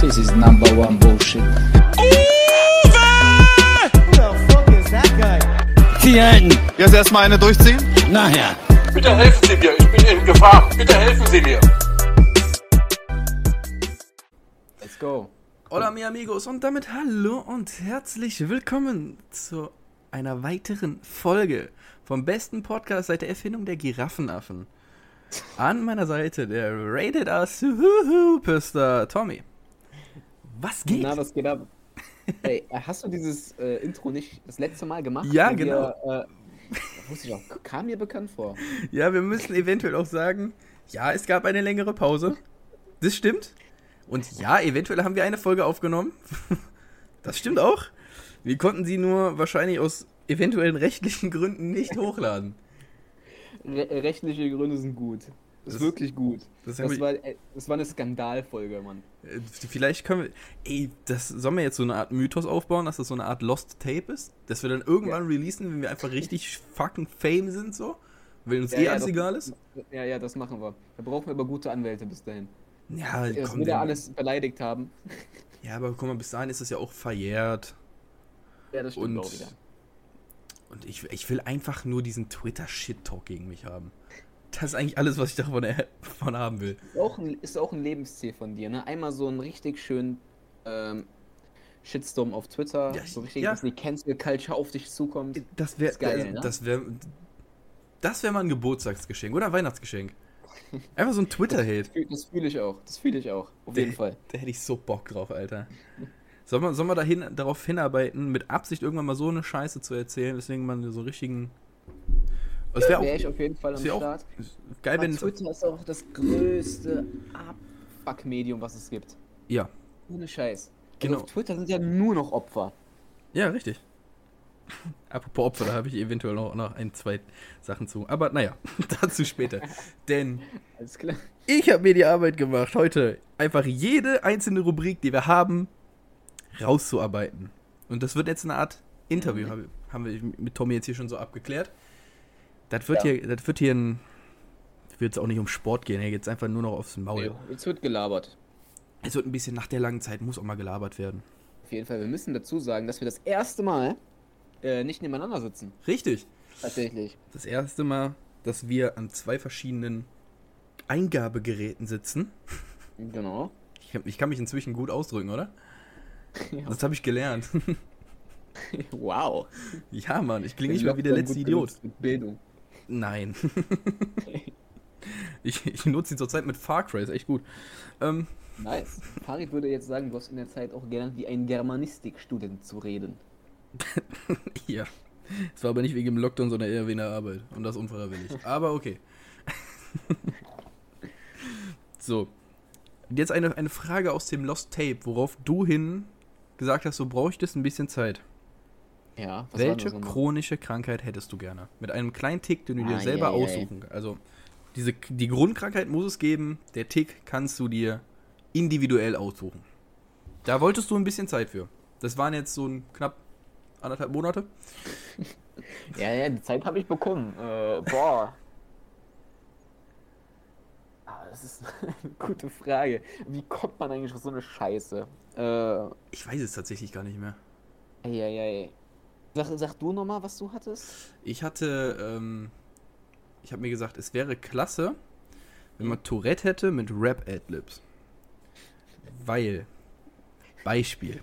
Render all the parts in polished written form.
This is number one bullshit. Tieren! Jetzt erstmal eine durchziehen? Nachher! Bitte helfen Sie mir, ich bin in Gefahr. Bitte helfen Sie mir. Let's go. Hola mi amigos und damit hallo und herzlich willkommen zu einer weiteren Folge vom besten Podcast seit der Erfindung der Giraffenaffen. An meiner Seite der Rated Us Pister Tommy. Was geht? Na, was geht ab? Ey, hast du dieses Intro nicht das letzte Mal gemacht? Ja, Wo genau. Wusste ich auch, kam mir bekannt vor. Ja, wir müssen eventuell auch sagen, ja, es gab eine längere Pause. Das stimmt. Und ja, eventuell haben wir eine Folge aufgenommen. Das stimmt auch. Wir konnten sie nur wahrscheinlich aus eventuellen rechtlichen Gründen nicht hochladen. Rechtliche Gründe sind gut. Das ist wirklich gut. Das war eine Skandalfolge, Mann. Vielleicht können wir... Ey, sollen wir jetzt so eine Art Mythos aufbauen, dass das so eine Art Lost Tape ist? Dass wir dann irgendwann releasen, wenn wir einfach richtig fucking fame sind, so? Weil uns alles egal ist? Ja, das machen wir. Da brauchen wir aber gute Anwälte bis dahin. Ja, dass wir da alles beleidigt haben. Ja, aber guck mal, bis dahin ist das ja auch verjährt. Ja, das stimmt auch wieder. Und ich will einfach nur diesen Twitter-Shit-Talk gegen mich haben. Das ist eigentlich alles, was ich davon haben will. Ist auch ein Lebensziel von dir, ne? Einmal so einen richtig schönen Shitstorm auf Twitter, ja, so richtig, dass die Cancel-Culture auf dich zukommt. Das wäre geil, ne? Das wär mal ein Geburtstagsgeschenk oder ein Weihnachtsgeschenk. Einfach so ein Twitter-Hate. Das fühle ich auch. Auf jeden Fall. Da hätte ich so Bock drauf, Alter. Sollen wir darauf hinarbeiten, mit Absicht irgendwann mal so eine Scheiße zu erzählen, deswegen man so richtigen... Das wäre ich auf jeden Fall am Start. Geil, wenn Twitter ist auch das größte Abfuck-Medium, was es gibt. Ja. Ohne Scheiß. Genau. Also auf Twitter sind ja nur noch Opfer. Ja, richtig. Apropos Opfer, da habe ich eventuell noch ein, zwei Sachen zu. Aber naja, dazu später. Denn alles klar. Ich habe mir die Arbeit gemacht, heute einfach jede einzelne Rubrik, die wir haben, rauszuarbeiten. Und das wird jetzt eine Art Interview, haben wir mit Tommy jetzt hier schon so abgeklärt. Das wird jetzt auch nicht um Sport gehen, hier geht es einfach nur noch aufs Maul. Ja, jetzt wird gelabert. Es wird ein bisschen nach der langen Zeit, muss auch mal gelabert werden. Auf jeden Fall, wir müssen dazu sagen, dass wir das erste Mal nicht nebeneinander sitzen. Richtig. Tatsächlich. Das erste Mal, dass wir an zwei verschiedenen Eingabegeräten sitzen. Genau. Ich kann mich inzwischen gut ausdrücken, oder? Ja. Das habe ich gelernt. Wow. Ja, Mann, ich klinge nicht mehr wie der letzte Idiot. Mit Bildung. Nein. Ich nutze ihn zurzeit mit Far Cry, ist echt gut. Nice. Farid würde jetzt sagen, du hast in der Zeit auch gelernt, wie ein Germanistikstudent zu reden. Ja. Es war aber nicht wegen dem Lockdown, sondern eher wegen der Arbeit. Und das unfreiwillig. Aber okay. So. Jetzt eine Frage aus dem Lost Tape, worauf du hin gesagt hast, du bräuchtest ein bisschen Zeit. Ja, was welche chronische Krankheit hättest du gerne? Mit einem kleinen Tick, den du dir selber aussuchen kannst. Also, die Grundkrankheit muss es geben, der Tick kannst du dir individuell aussuchen. Da wolltest du ein bisschen Zeit für. Das waren jetzt so knapp 1,5 Monate. Ja, die Zeit habe ich bekommen. Boah. Das ist eine gute Frage. Wie kommt man eigentlich auf so eine Scheiße? Ich weiß es tatsächlich gar nicht mehr. Eieiei. Sag du nochmal, was du hattest? Ich habe mir gesagt, es wäre klasse, wenn man Tourette hätte mit Rap-Adlibs. Weil, Beispiel,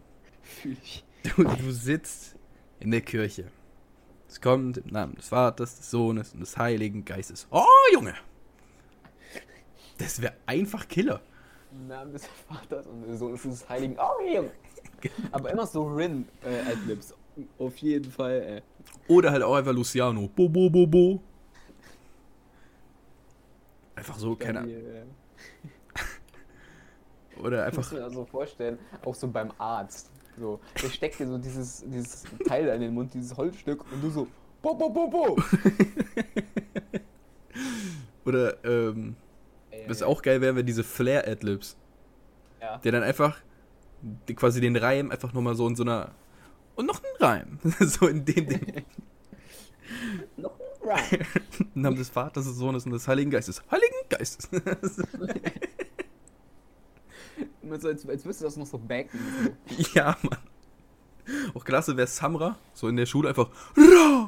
du sitzt in der Kirche. Es kommt im Namen des Vaters, des Sohnes und des Heiligen Geistes. Oh, Junge! Das wäre einfach Killer. Im Namen des Vaters und des Sohnes und des Heiligen. Oh, Junge! Aber immer so Rin-Adlibs. Auf jeden Fall, Oder halt auch einfach Luciano. Bo, bo, bo, bo. Einfach so, keine Ahnung. Oder einfach... Ich muss mir das so vorstellen, auch so beim Arzt. So, der steckt dir so dieses Teil in den Mund, dieses Holzstück, und du so, bo, bo, bo, bo. Oder, was auch geil wäre, diese Flair-Adlibs. Ja. Der dann einfach quasi den Reim einfach nochmal so in so einer... Und noch ein Reim. So in dem Ding. Noch ein Reim. Im Namen des Vaters, des Sohnes und des Heiligen Geistes. Heiligen Geistes. Immer so, als würdest du das noch so backen. Ja, Mann. Auch klasse wäre Samra, so in der Schule einfach Ra!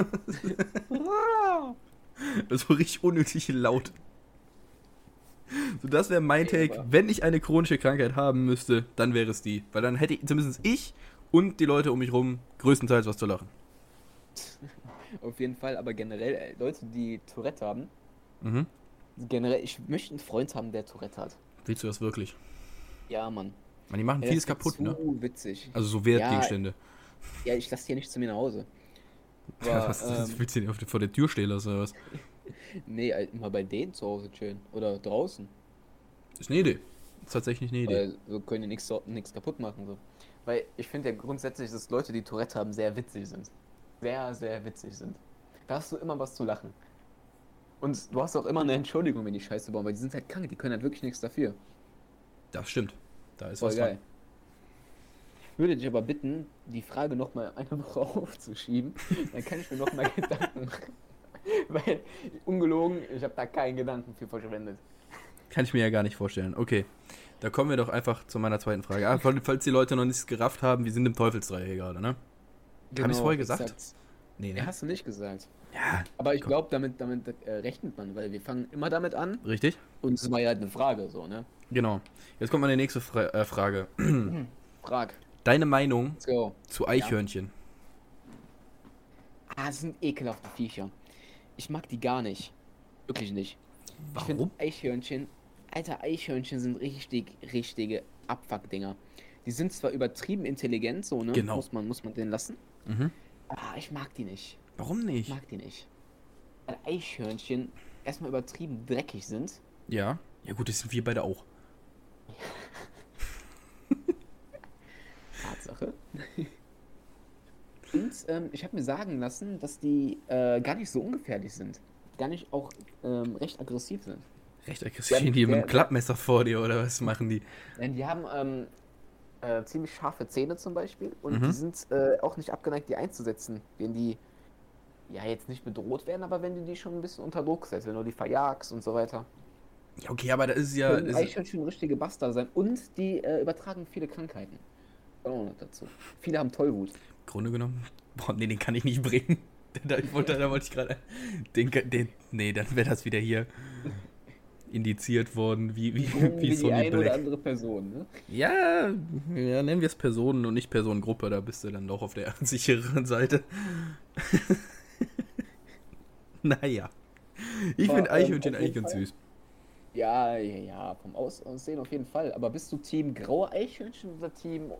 Das war richtig unnötig laut. So, das wäre mein Okay, Take. aber- Wenn ich eine chronische Krankheit haben müsste, dann wäre es die. Weil dann hätte ich, zumindest ich und die Leute um mich rum, größtenteils was zu lachen. Auf jeden Fall, aber generell, Leute, die Tourette haben, Mhm. generell, ich möchte einen Freund haben, der Tourette hat. Willst du das wirklich? Ja, Mann. Man, die machen Ey, vieles das wär kaputt, ne? zu witzig. Also so Wertgegenstände. Ja, ich lasse die ja nicht zu mir nach Hause. Ja, Aber, was willst du denn vor der Tür stehen lassen oder was? nee, immer bei denen zu Hause chillen. Oder draußen. Ist eine Idee. Ist tatsächlich eine Idee. Weil so können die nichts kaputt machen. So. Weil ich finde ja grundsätzlich, dass Leute, die Tourette haben, sehr witzig sind. Sehr, sehr witzig sind. Da hast du immer was zu lachen. Und du hast auch immer eine Entschuldigung, wenn die Scheiße bauen, weil die sind halt krank, die können halt wirklich nichts dafür. Das stimmt. Da ist Voll was geil. dran. Ich würde dich aber bitten, die Frage nochmal eine Woche aufzuschieben. Dann kann ich mir nochmal Gedanken machen. Weil, ungelogen, ich habe da keinen Gedanken für verschwendet. Kann ich mir ja gar nicht vorstellen. Okay, da kommen wir doch einfach zu meiner zweiten Frage. Ah, falls die Leute noch nichts gerafft haben, wir sind im Teufelsdreieck hier gerade, ne? Hab ich's vorher gesagt? exakt. Nee, Ja, hast du nicht gesagt. Ja, Aber ich komm. glaube, damit rechnet man, weil wir fangen immer damit an Richtig? und es war ja halt eine Frage, so, ne? Genau. Jetzt kommt meine nächste Frage. Frag. Deine Meinung Let's go. zu Eichhörnchen? Ah, das sind ekelhafte Viecher. Ich mag die gar nicht. Wirklich nicht. Ich finde Warum? Eichhörnchen, Alter, Eichhörnchen sind richtige Abfuck-Dinger. Die sind zwar übertrieben intelligent, so, ne? Genau. Muss man den lassen. Mhm. Aber ich mag die nicht. Warum Ich nicht? mag die nicht. Weil Eichhörnchen erstmal übertrieben dreckig sind. Ja. Ja gut, das sind wir beide auch. Tatsache. Und ich habe mir sagen lassen, dass die gar nicht so ungefährlich sind. Gar nicht auch recht aggressiv sind. Recht Ja, aggressiv. Stehen die mit der- dem Klappmesser vor dir oder was machen die? Denn die haben ziemlich scharfe Zähne zum Beispiel und Mhm. die sind auch nicht abgeneigt, die einzusetzen, wenn die ja jetzt nicht bedroht werden, aber wenn du die schon ein bisschen unter Druck setzt, wenn du die verjagst und so weiter. Ja, okay, aber da ist ja. Können Eichhörnchen richtige Bastarde sein und die übertragen viele Krankheiten. Kommt auch noch dazu. Viele haben Tollwut. Im Grunde genommen. Boah, nee, den kann ich nicht bringen. Da wollte ich gerade. Nee, dann wäre das wieder hier indiziert worden, wie Wie die Sonny eine oder Black. andere Person, ne? Ja, nennen wir es Personen und nicht Personengruppe, da bist du dann doch auf der sichereren Seite. Naja. Ich Aber, finde Eichhörnchen auf eigentlich jeden ganz Fall. süß. Ja, vom Aussehen auf jeden Fall. Aber bist du Team graue Eichhörnchen oder Team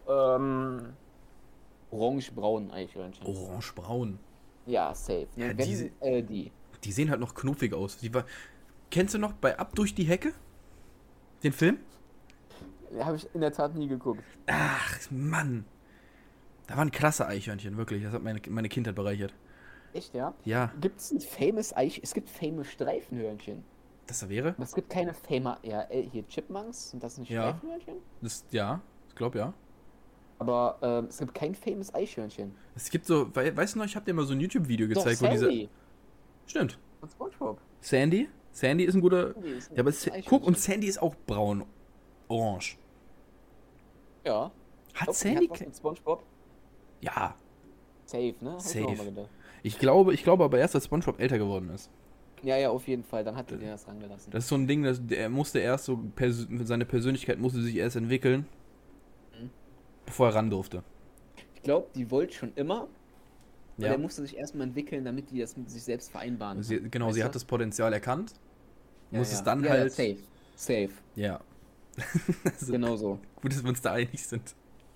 orange-braun Eichhörnchen? Orange-braun. Ja, safe. Ne? Ja, Wenn, die. Die sehen halt noch knuffig aus. Kennst du noch bei Ab durch die Hecke? Den Film? Habe ich in der Tat nie geguckt. Ach, Mann. Da waren klasse Eichhörnchen, wirklich. Das hat meine Kindheit bereichert. Echt, ja? Ja, Gibt's ein es gibt famous Streifenhörnchen. das wäre? Aber es gibt keine hier Chipmunks, sind das nicht Ja. Streifenhörnchen? Ich glaube ja. Aber es gibt kein famous Eichhörnchen. Es gibt so, weißt du noch, ich habe dir mal so ein YouTube-Video Doch, gezeigt, wo diese. Sandy Stimmt. von SpongeBob. Sandy? Sandy ist ein guter. Sandy ist ein Ja, aber Eichhörnchen. guck, und Sandy ist auch braun. Orange. Ja. Hat Doch, die Sandy. hat was mit SpongeBob. Ja. Safe, ne? Hab ich mir auch Safe. mal gedacht. Ich glaube aber erst, als SpongeBob älter geworden ist. Ja, auf jeden Fall. Dann hat er dir das rangelassen. Das ist so ein Ding, er musste erst so, seine Persönlichkeit musste sich erst entwickeln, Mhm. bevor er ran durfte. Ich glaube, die wollte schon immer. Aber Ja. der musste sich erstmal entwickeln, damit die das mit sich selbst vereinbaren. Sie, kann. genau, Weißt sie du? hat das Potenzial erkannt, muss es dann ja, halt. Ja, safe. Ja. Also, Genau so. gut, dass wir uns da einig sind.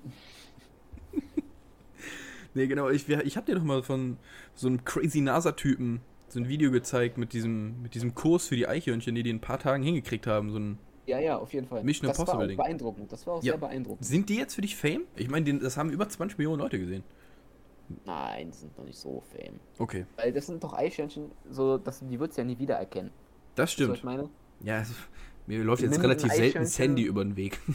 Nee, genau, ich hab dir doch mal von so einem crazy NASA-Typen so ein Video gezeigt mit diesem Kurs für die Eichhörnchen, die in ein paar Tagen hingekriegt haben. So ein, Ja, auf jeden Fall. Mission das war Impossible auch Ding. beeindruckend. Das war auch Ja. sehr beeindruckend. sind die jetzt für dich Fame? Ich meine, das haben über 20 Millionen Leute gesehen. Nein, die sind noch nicht so fame. Okay, Weil das sind doch Eichhörnchen, die wird es ja nie wiedererkennen. das Weißt du, stimmt. was ich meine? Ja, mir läuft jetzt Nimm relativ ein selten Eichhörnchen. Sandy über den Weg.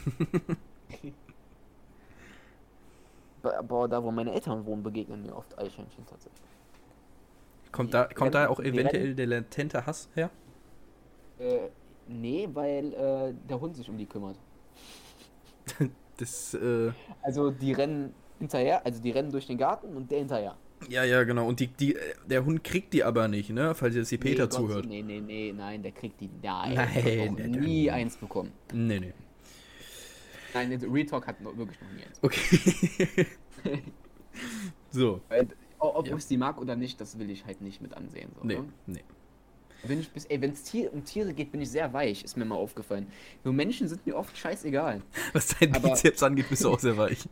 Boah, da wo meine Eltern wohnen, begegnen mir oft Eichhörnchen tatsächlich. Kommt da auch Die eventuell der latente Hass her? Nee, weil der Hund sich um die kümmert. Das, Also die rennen hinterher, also die rennen durch den Garten und der hinterher. ja, genau. Und der Hund kriegt die aber nicht, ne? Falls jetzt die Peter Gott, zuhört. Nein, der kriegt die. Nein, Nein, der hat auch der- nie eins bekommen. Nee. Nein, Retalk hat wirklich noch nie eins. Okay. So. Ob Ja. ich sie mag oder nicht, das will ich halt nicht mit ansehen. So, Nee. ne? Wenn es um Tiere geht, bin ich sehr weich, ist mir mal aufgefallen. Nur Menschen sind mir oft scheißegal. Was dein Aber- Bizeps angeht, bist du auch sehr weich.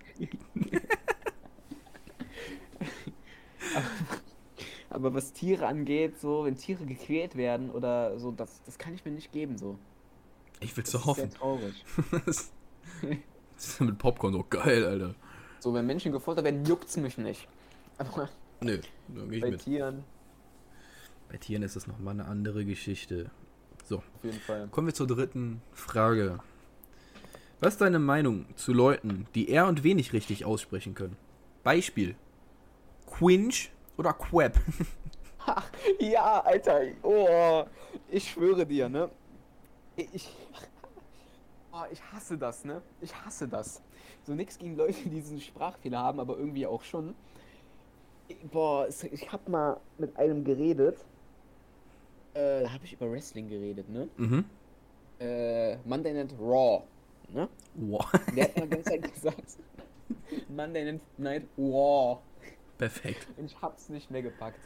Aber was Tiere angeht, so, wenn Tiere gequält werden oder so, das kann ich mir nicht geben, so. Ich will's Das doch ist sehr hoffen. traurig. Das ist mit Popcorn so geil, Alter. So, wenn Menschen gefoltert werden, juckt's mich nicht. Aber Nö, da geh ich bei mit. Tieren Bei Tieren ist das nochmal eine andere Geschichte. So, auf jeden Fall. kommen wir zur dritten Frage. Was ist deine Meinung zu Leuten, die R und W nicht richtig aussprechen können? Beispiel. Quinch oder Queb? Ja, Alter. Oh, ich schwöre dir, ne? Ich hasse das, ne? Ich hasse das. So nix gegen Leute, die diesen Sprachfehler haben, aber irgendwie auch schon. Ich hab mal mit einem geredet. Da habe ich über Wrestling geredet, ne? Mhm. Monday Night Raw, ne? Wow. Der hat mal ganz Zeit gesagt. Monday Night Raw. Perfekt. Und ich hab's nicht mehr gepackt.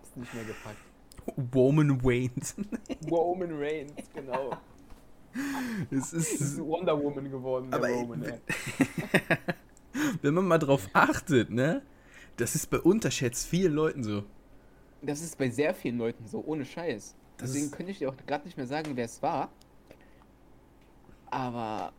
Woman Waynes. Roman Reigns, genau. Es Das ist ist, Wonder Woman geworden, der aber Roman, ey. wenn man mal drauf achtet, ne? Das ist bei unterschätzt vielen Leuten so. Das ist bei sehr vielen Leuten so, ohne Scheiß. Das Deswegen ist- könnte ich dir auch gerade nicht mehr sagen, wer es war. Aber,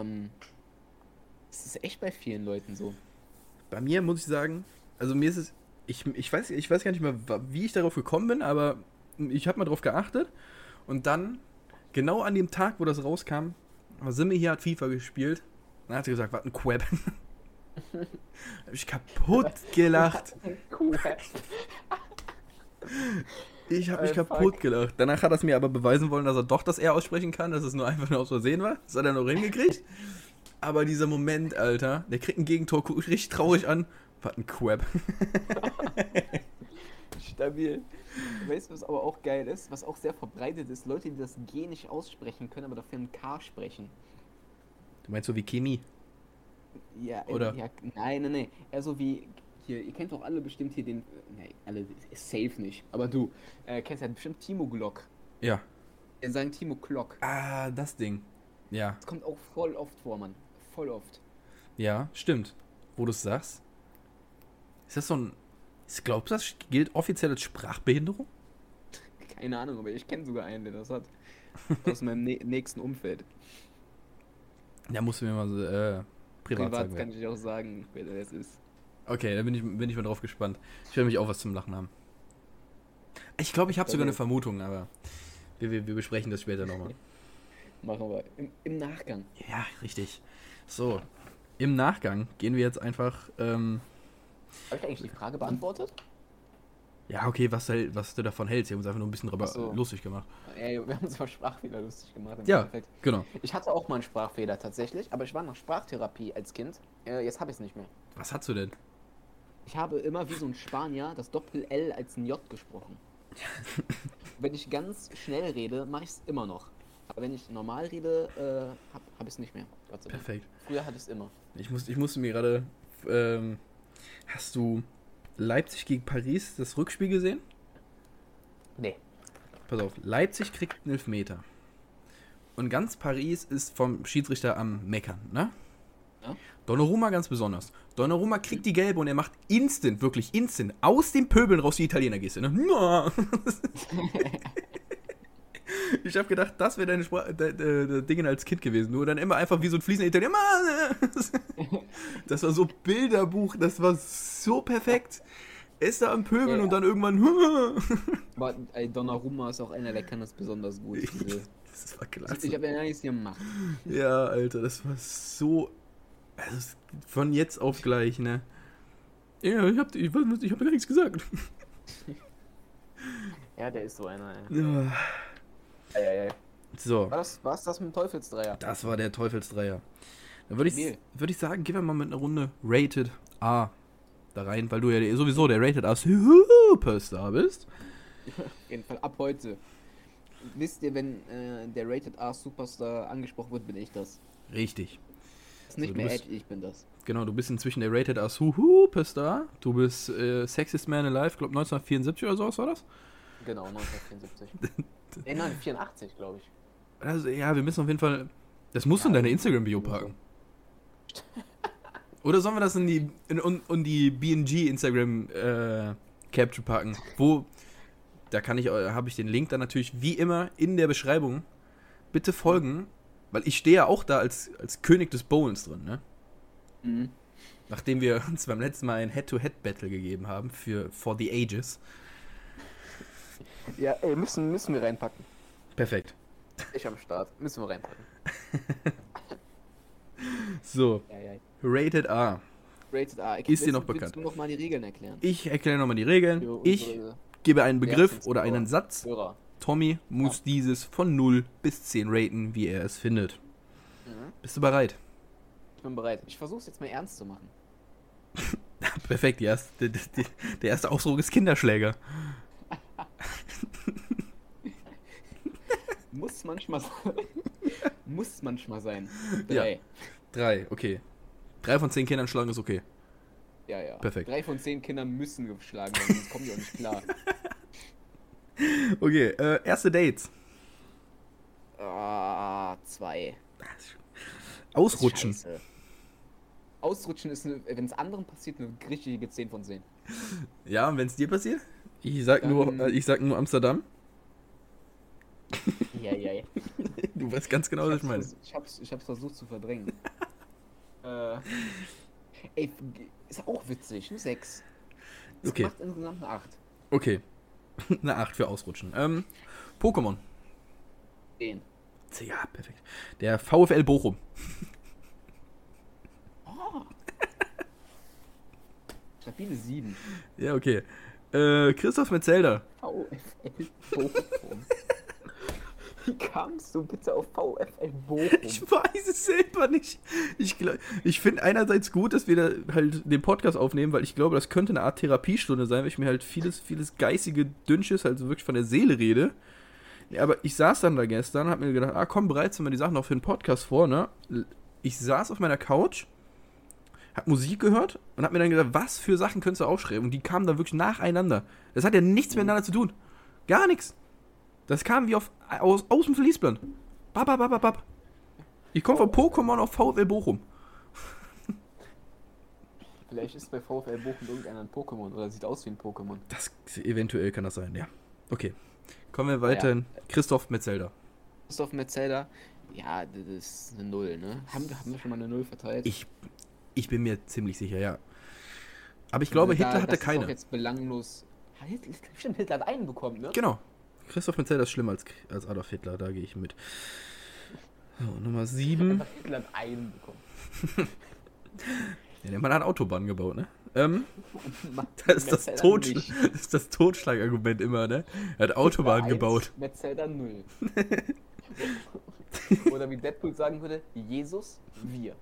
es ist echt bei vielen Leuten so. Bei mir muss ich sagen, also mir ist es, ich weiß gar nicht mehr, wie ich darauf gekommen bin, aber ich habe mal drauf geachtet und dann, genau an dem Tag, wo das rauskam, Simme hier hat FIFA gespielt, dann hat sie gesagt, was ein Queb. Hab ich kaputt gelacht. Cool. Ich habe mich Fuck. kaputt gelacht. Danach hat er es mir aber beweisen wollen, dass er doch das R aussprechen kann, dass es nur einfach nur aus Versehen war. Das hat er noch hingekriegt. Aber dieser Moment, Alter, der kriegt ein Gegentor, guckt richtig traurig an. Was ein Queb. Stabil. Weißt du, was aber auch geil ist? Was auch sehr verbreitet ist? Leute, die das G nicht aussprechen können, aber dafür ein K sprechen. Du meinst so wie Chemie? Ja, Oder? Ja, nein. Eher so wie, hier, ihr kennt doch alle bestimmt hier den, alle, safe nicht, aber du, kennst ja bestimmt Timo Glock. Ja. Wir sagen Timo Glock. Ah, das Ding. Ja, Das kommt auch voll oft vor, Mann. Voll oft. ja, stimmt. Wo du es sagst. Ist das so ein. Glaubst du, das gilt offiziell als Sprachbehinderung? Keine Ahnung, aber ich kenne sogar einen, der das hat. Aus meinem nächsten Umfeld. Ja, musst du mir mal so, privat sagen. kann ich auch sagen, wer das ist. Okay, da bin ich mal drauf gespannt. Ich werde mich auch was zum Lachen haben. Ich glaube, ich habe sogar eine Vermutung, aber wir besprechen das später nochmal. Machen wir. Im Nachgang. Ja, richtig. So, im Nachgang gehen wir jetzt einfach, Habe ich eigentlich die Frage beantwortet? ja, okay, was du davon hältst. Wir haben uns einfach nur ein bisschen drüber Ach so. lustig gemacht. Ey, wir haben uns über Sprachfehler lustig gemacht. Im Ja, Endeffekt. genau. Ich hatte auch mal einen Sprachfehler tatsächlich, aber ich war nach Sprachtherapie als Kind. Jetzt habe ich es nicht mehr. Was hast du denn? Ich habe immer wie so ein Spanier das Doppel-L als ein J gesprochen. Wenn ich ganz schnell rede, mache ich es immer noch. Aber wenn ich normal rede, hab ich es nicht mehr. Gott sei Dank. Perfekt. Früher hatte ich es immer. Ich musste mir gerade. Hast du Leipzig gegen Paris das Rückspiel gesehen? Nee. Pass auf, Leipzig kriegt einen Elfmeter. Und ganz Paris ist vom Schiedsrichter am Meckern, ne? Ja. Donnarumma ganz besonders. Donnarumma kriegt die gelbe und er macht wirklich instant, aus den Pöbeln raus die Italiener-Geste, ne? Ja. Ich hab gedacht, das wäre deine Dinge als Kind gewesen. Nur dann immer einfach wie so ein fließender Italiener. Das war so Bilderbuch, das war so perfekt. Er ist da am Pöbeln Ja. und dann irgendwann. Aber Donnarumma ist auch einer, der kann das besonders gut. Das war klasse. Ich habe ja nichts gemacht. Ja, Alter, das war so. Also von jetzt auf gleich, ne? Ja, ich hab gar nichts gesagt. Ja, der ist so einer, ey. Ja. Ey. So, Was das mit dem Teufelsdreier? das war der Teufelsdreier. Dann würde ich sagen, gehen wir mal mit einer Runde Rated A da rein, weil du ja sowieso der Rated A Superstar bist. Auf jeden Fall ab heute. Wisst ihr, wenn der Rated R Superstar angesprochen wird, bin ich das. Richtig. Das ist nicht mehr Edge, ich bin das. Genau, du bist inzwischen der Rated R Superstar. Du bist Sexiest Man Alive, glaube 1974 oder sowas war das? Genau, 1974. Nein, 84, glaube ich. Also, ja, wir müssen auf jeden Fall... Das musst du in deine Instagram-Bio packen. Oder sollen wir das in die BNG Instagram Capture packen? Habe ich den Link dann natürlich wie immer in der Beschreibung. Bitte folgen, weil ich stehe ja auch da als König des Bowlens drin, ne? Mhm. Nachdem wir uns beim letzten Mal ein Head-to-Head-Battle gegeben haben for the Ages. Ja, ey, müssen wir reinpacken. Perfekt. Ich am Start. Müssen wir reinpacken. So, Ja. Rated R. Rated R. Ist dir noch bekannt? Willst du noch mal die Regeln erklären? Ich erkläre nochmal die Regeln. Für Ich unsere gebe einen Begriff Herzenszuhörer. oder einen Satz. Hörer. Tommy muss dieses von 0 bis 10 raten, wie er es findet. Mhm. Bist du bereit? Ich bin bereit. Ich versuche es jetzt mal ernst zu machen. Perfekt, der erste Ausdruck ist Kinderschläger. Muss manchmal sein. Ja. 3. 3, okay. 3 von 10 Kindern schlagen ist okay. Ja. Perfekt. 3 von 10 Kindern müssen geschlagen werden, sonst kommen die auch nicht klar. Okay, erste Dates. 2. Ausrutschen. Scheiße. Ausrutschen ist, wenn es anderen passiert, eine richtige 10 von 10. Ja, und wenn es dir passiert? Ich sag nur Amsterdam. Ja. Du weißt ganz genau, was ich meine. Ich hab's versucht zu verdrängen. Ey, ist auch witzig, eine 6. Das Okay. macht insgesamt eine 8. Okay. Eine 8 für Ausrutschen. Pokémon. 10. Ja, perfekt. Der VfL Bochum. Oh. Stabile 7. Ja, okay. Christoph Metzelder. VfL Bochum. Wie kamst du bitte auf VfL Bochum? Ich weiß es selber nicht. Ich finde einerseits gut, dass wir da halt den Podcast aufnehmen, weil ich glaube, das könnte eine Art Therapiestunde sein, weil ich mir halt vieles geistige Dünnsches, also wirklich von der Seele rede. Ja, aber ich saß dann da gestern und hab mir gedacht, komm, bereitest du mal die Sachen auch für den Podcast vor, ne? Ich saß auf meiner Couch, hab Musik gehört und hab mir dann gedacht, was für Sachen könntest du aufschreiben? Und die kamen dann wirklich nacheinander. Das hat ja nichts miteinander zu tun. Gar nichts. Das kam wie aus dem Fließband. Bap. Ich komme von Pokémon auf VfL Bochum. Vielleicht ist bei VfL Bochum irgendeiner ein Pokémon oder sieht aus wie ein Pokémon. Eventuell kann das sein, ja. Okay. Kommen wir weiter. Ja. Christoph Metzelder. Christoph Metzelder, ja, das ist eine 0, ne? Haben wir schon mal eine 0 verteilt? Ich bin mir ziemlich sicher, ja. Aber ich glaube, Hitler hatte keine. Das ist auch jetzt belanglos. Stimmt, Hitler hat einen bekommen, ne? Genau. Christoph Metzelder ist schlimmer als Adolf Hitler, da gehe ich mit. So, Nummer 7. Hitler hat einen bekommen. Ja, der Mann hat Autobahnen gebaut, ne? Das ist das Totschlagargument immer, ne? Er hat Autobahnen gebaut. Metzelder 0. Oder wie Deadpool sagen würde, Jesus, wir.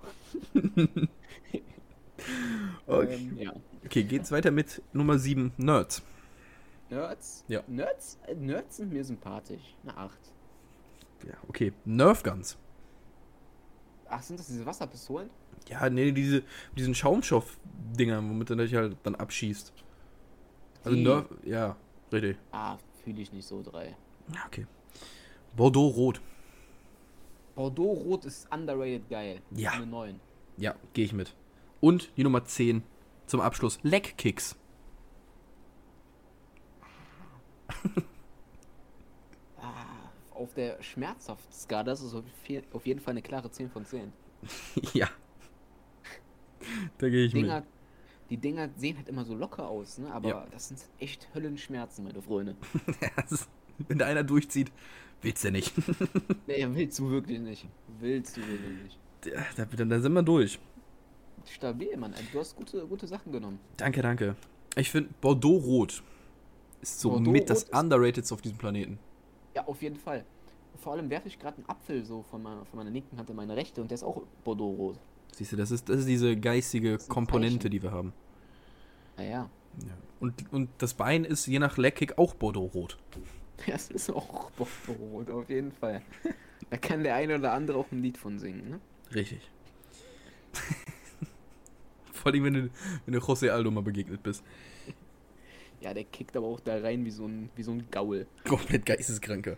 Okay. Ja. Okay, geht's weiter mit Nummer 7, Nerds. Nerds? Ja. Nerds sind mir sympathisch. Eine 8. Ja, okay. Nerf Guns. Ach, sind das diese Wasserpistolen? Ja, nee, diesen Schaumstoff-Dinger, womit du dich halt dann abschießt. Also Nerf, ja, richtig. Fühle ich nicht so 3. Ja, okay. Bordeaux-Rot. Bordeaux-Rot ist underrated geil. Ja. Eine 9. Ja, gehe ich mit. Und die Nummer 10 zum Abschluss. Leg-Kicks. Auf der Schmerzhaft-Skala ist es auf jeden Fall eine klare 10 von 10. Ja. Da gehe ich mit. Die Dinger sehen halt immer so locker aus, ne? Aber das sind echt Höllenschmerzen, meine Freunde. Wenn da einer durchzieht, willst du nicht. Nee, willst du wirklich nicht. Ja, dann sind wir durch. Stabil, Mann. Du hast gute Sachen genommen. Danke. Ich finde, Bordeaux-Rot ist so mit das Underratedste auf diesem Planeten. Ja, auf jeden Fall. Vor allem werfe ich gerade einen Apfel so von meiner linken Hand in meine rechte und der ist auch Bordeaux-Rot. Siehst du, das ist diese geistige Das ist ein Komponente, Zeichen. die wir haben. Naja. Ja. Und das Bein ist je nach Leckkick auch Bordeaux-rot. Das ist auch Bordeaux, auf jeden Fall. Da kann der eine oder andere auch ein Lied von singen, ne? Richtig. Vor allem, wenn du José Aldo mal begegnet bist. Ja, der kickt aber auch da rein wie so ein Gaul. Komplett geisteskranker.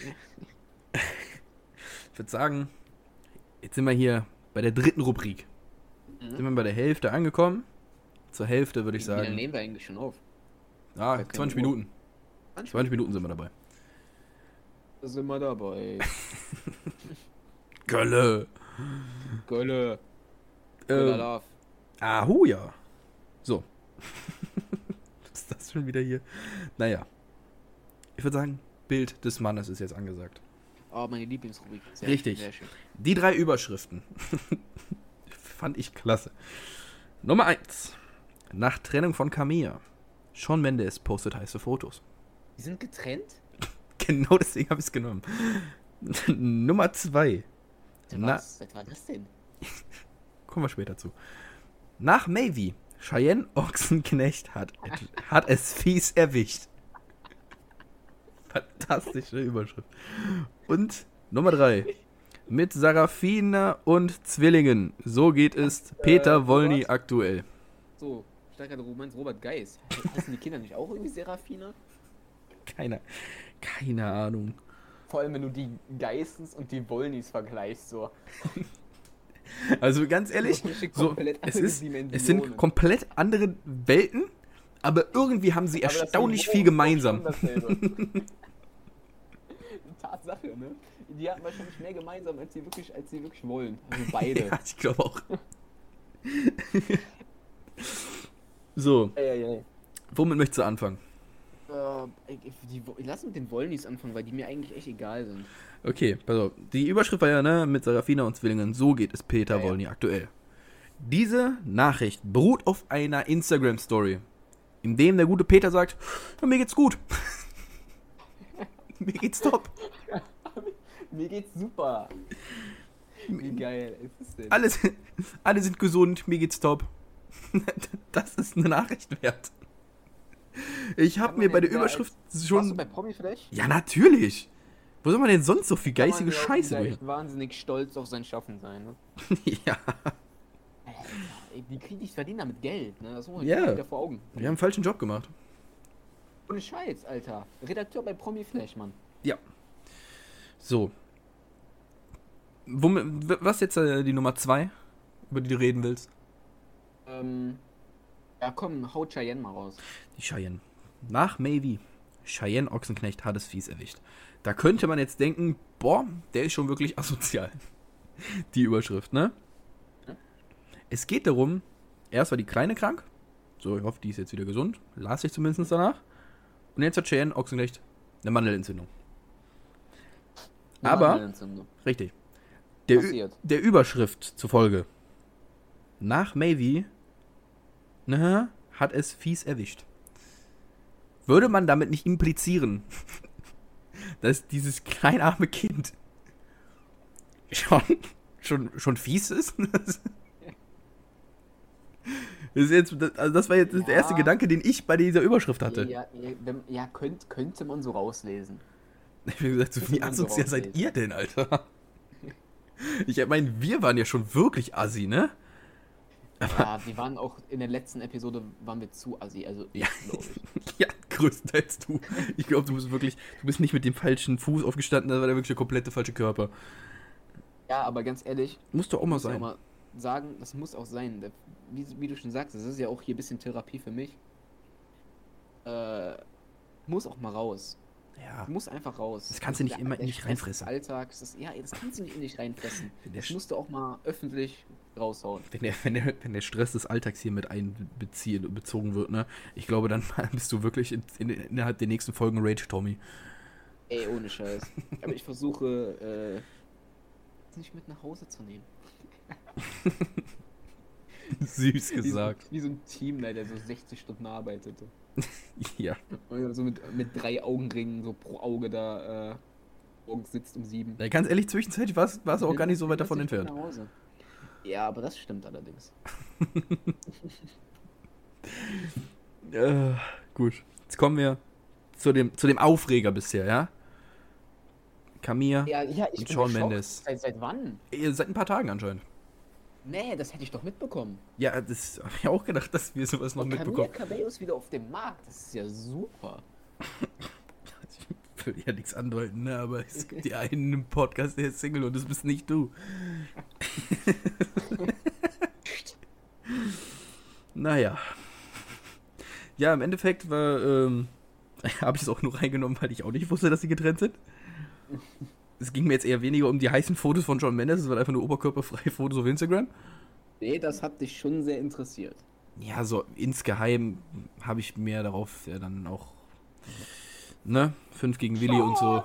Ich würde sagen, jetzt sind wir hier bei der dritten Rubrik. Sind wir bei der Hälfte angekommen. Zur Hälfte würde ich Wie lange sagen, nehmen wir eigentlich schon auf? ja, keine 20 Uhr. Minuten. 20 Minuten sind wir dabei. Da sind wir dabei. Gölle. Gölle. Gölle Ähm, Love. Ahuja. So. Was ist das schon wieder hier? Naja. Ich würde sagen, Bild des Mannes ist jetzt angesagt. Oh, meine Lieblingsrubrik. Richtig. Sehr schön. Die 3 Überschriften. Fand ich klasse. Nummer 1. Nach Trennung von Camilla. Shawn Mendes postet heiße Fotos. Die sind getrennt? Genau deswegen habe ich es genommen. Nummer 2. Was war das denn? Kommen wir später zu. Nach Maybe. Cheyenne Ochsenknecht hat es fies erwischt. Fantastische Überschrift. Und Nummer 3. Mit Sarafina und Zwillingen. So geht es Peter Wolny was? aktuell. So, starker Roman Robert Geis. Heißen die Kinder nicht auch irgendwie Serafina? Keine Ahnung. Vor allem, wenn du die Geissens und die Wollnys vergleichst, so. Also ganz ehrlich, so, Komplett es andere sind Dimensionen. komplett andere Welten, aber irgendwie haben sie Aber das erstaunlich Niveau viel ist gemeinsam. doch schon dasselbe. Tatsache, ne? Die hatten wahrscheinlich mehr gemeinsam, als sie wirklich wollen. Also beide. Ja, ich glaube auch. So, Ey. womit möchtest du anfangen? Lass mit den Wollnys anfangen, weil die mir eigentlich echt egal sind. Okay, pass auf. Die Überschrift war ja, ne, mit Sarafina und Zwillingen, so geht es Peter Ja. Wolny aktuell. Diese Nachricht beruht auf einer Instagram-Story, in dem der gute Peter sagt, ja, mir geht's gut. Mir geht's top. Mir geht's super. Wie geil ist es denn? Alle sind gesund, mir geht's top. Das ist eine Nachricht wert. Ich habe mir bei der Überschrift Warst du schon... bei Promi vielleicht? Ja, natürlich. Wo soll man denn sonst so viel Kann man geistige ja auch Scheiße wieder bringen? echt wahnsinnig stolz auf sein Schaffen sein, ne? Ja, Ey, die verdienen damit Geld, ne? Das muss man Ja. sich wieder vor Augen. wir haben einen falschen Job gemacht. Ohne Scheiß, Alter. Redakteur bei Promi Flash, Mann. Ja. So. Was jetzt die Nummer 2, über die du reden willst? Ja komm, haut Cheyenne mal raus. Die Cheyenne. Nach Maybe. Cheyenne Ochsenknecht hat es fies erwischt. Da könnte man jetzt denken, boah, der ist schon wirklich asozial. Die Überschrift, ne? Ja. Es geht darum, erst war die Kleine krank. So, ich hoffe, die ist jetzt wieder gesund. Las ich zumindest danach. Und jetzt hat Cheyenne Ochsenknecht eine Mandelentzündung. Eine Aber, Mandelentzündung. richtig. Passiert. Der Überschrift zufolge. Nach Maybe, ne, hat es fies erwischt. Würde man damit nicht implizieren, dass dieses kleinarme Kind schon fies ist? Das war jetzt der erste Ja. Gedanke, den ich bei dieser Überschrift hatte. Ja, könnte man so rauslesen. Ich habe gesagt, so, wie Könnte man so asozial seid rauslesen. ihr denn, Alter? Ich meine, wir waren ja schon wirklich assi, ne? Ja, wir waren auch in der letzten Episode waren wir zu assi, also ich, glaube ich. Ja, größtenteils du. Ich glaube, du bist nicht mit dem falschen Fuß aufgestanden, das war der wirklich der komplette falsche Körper. Ja, aber ganz ehrlich, Muss doch auch mal muss ja auch sein. mal sagen, das muss auch sein. Wie du schon sagst, das ist ja auch hier ein bisschen Therapie für mich. Muss auch mal raus. Ja. Muss einfach raus. Das kannst du nicht immer in der dich Stress reinfressen. des Alltags, das kannst du nicht in dich reinfressen. Der Das musst du auch mal öffentlich raushauen. Wenn der Stress des Alltags hier mit bezogen wird, ne? Ich glaube, dann bist du wirklich innerhalb der nächsten Folgen Rage Tommy. Ey, ohne Scheiß. Aber ich versuche, es nicht mit nach Hause zu nehmen. Süß gesagt. Wie so ein Teamleiter, der so 60 Stunden arbeitete. Ja. Und so mit 3 Augenringen so pro Auge da morgens sitzt um 7. Ja, ganz ehrlich, zwischenzeitlich war es auch gar nicht so weit davon entfernt. Nach Hause. Ja, aber das stimmt allerdings. Gut. Jetzt kommen wir zu dem Aufreger bisher, ja? Camilla Ja, ich und bin Shawn geschockt. Mendes. Seit wann? Seit ein paar Tagen anscheinend. Nee, das hätte ich doch mitbekommen. Ja, das habe ich auch gedacht, dass wir sowas noch Und mitbekommen. Camila Cabello ist wieder auf dem Markt. Das ist ja super. Ich will ja nichts andeuten, ne? Aber es gibt die einen im Podcast, der ist Single und das bist nicht du. Naja. Ja, im Endeffekt habe ich es auch nur reingenommen, weil ich auch nicht wusste, dass sie getrennt sind. Es ging mir jetzt eher weniger um die heißen Fotos von Shawn Mendes, es waren einfach nur oberkörperfreie Fotos auf Instagram. Nee, das hat dich schon sehr interessiert. Ja, so insgeheim habe ich mehr darauf dann auch, ne, 5 gegen Willi und so.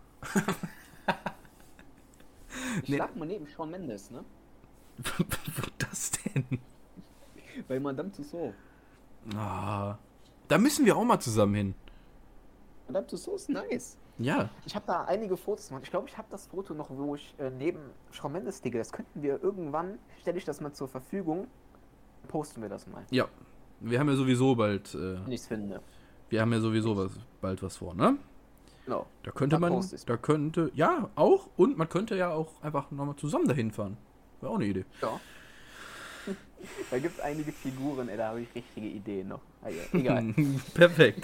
Ich Nee. lag mal neben Shawn Mendes, ne? Wo das denn? Bei Madame Tussauds. Ah, da müssen wir auch mal zusammen hin. Madame Tussauds ist nice. Ja, Ich habe da einige Fotos gemacht. Ich glaube, ich habe das Foto noch, wo ich neben Shawn Mendes liege. Das könnten wir irgendwann, stelle ich das mal zur Verfügung, posten wir das mal. ja. Wir haben ja sowieso bald, Wenn ich's finde. bald was vor, ne? Genau. Da könnte Dann man, poste ich's. da könnte, ja, auch, und man könnte ja auch einfach nochmal zusammen dahin fahren. Wäre auch eine Idee. Ja. Da gibt es einige Figuren, ey, da habe ich richtige Ideen noch. Ah, ja, egal. Perfekt.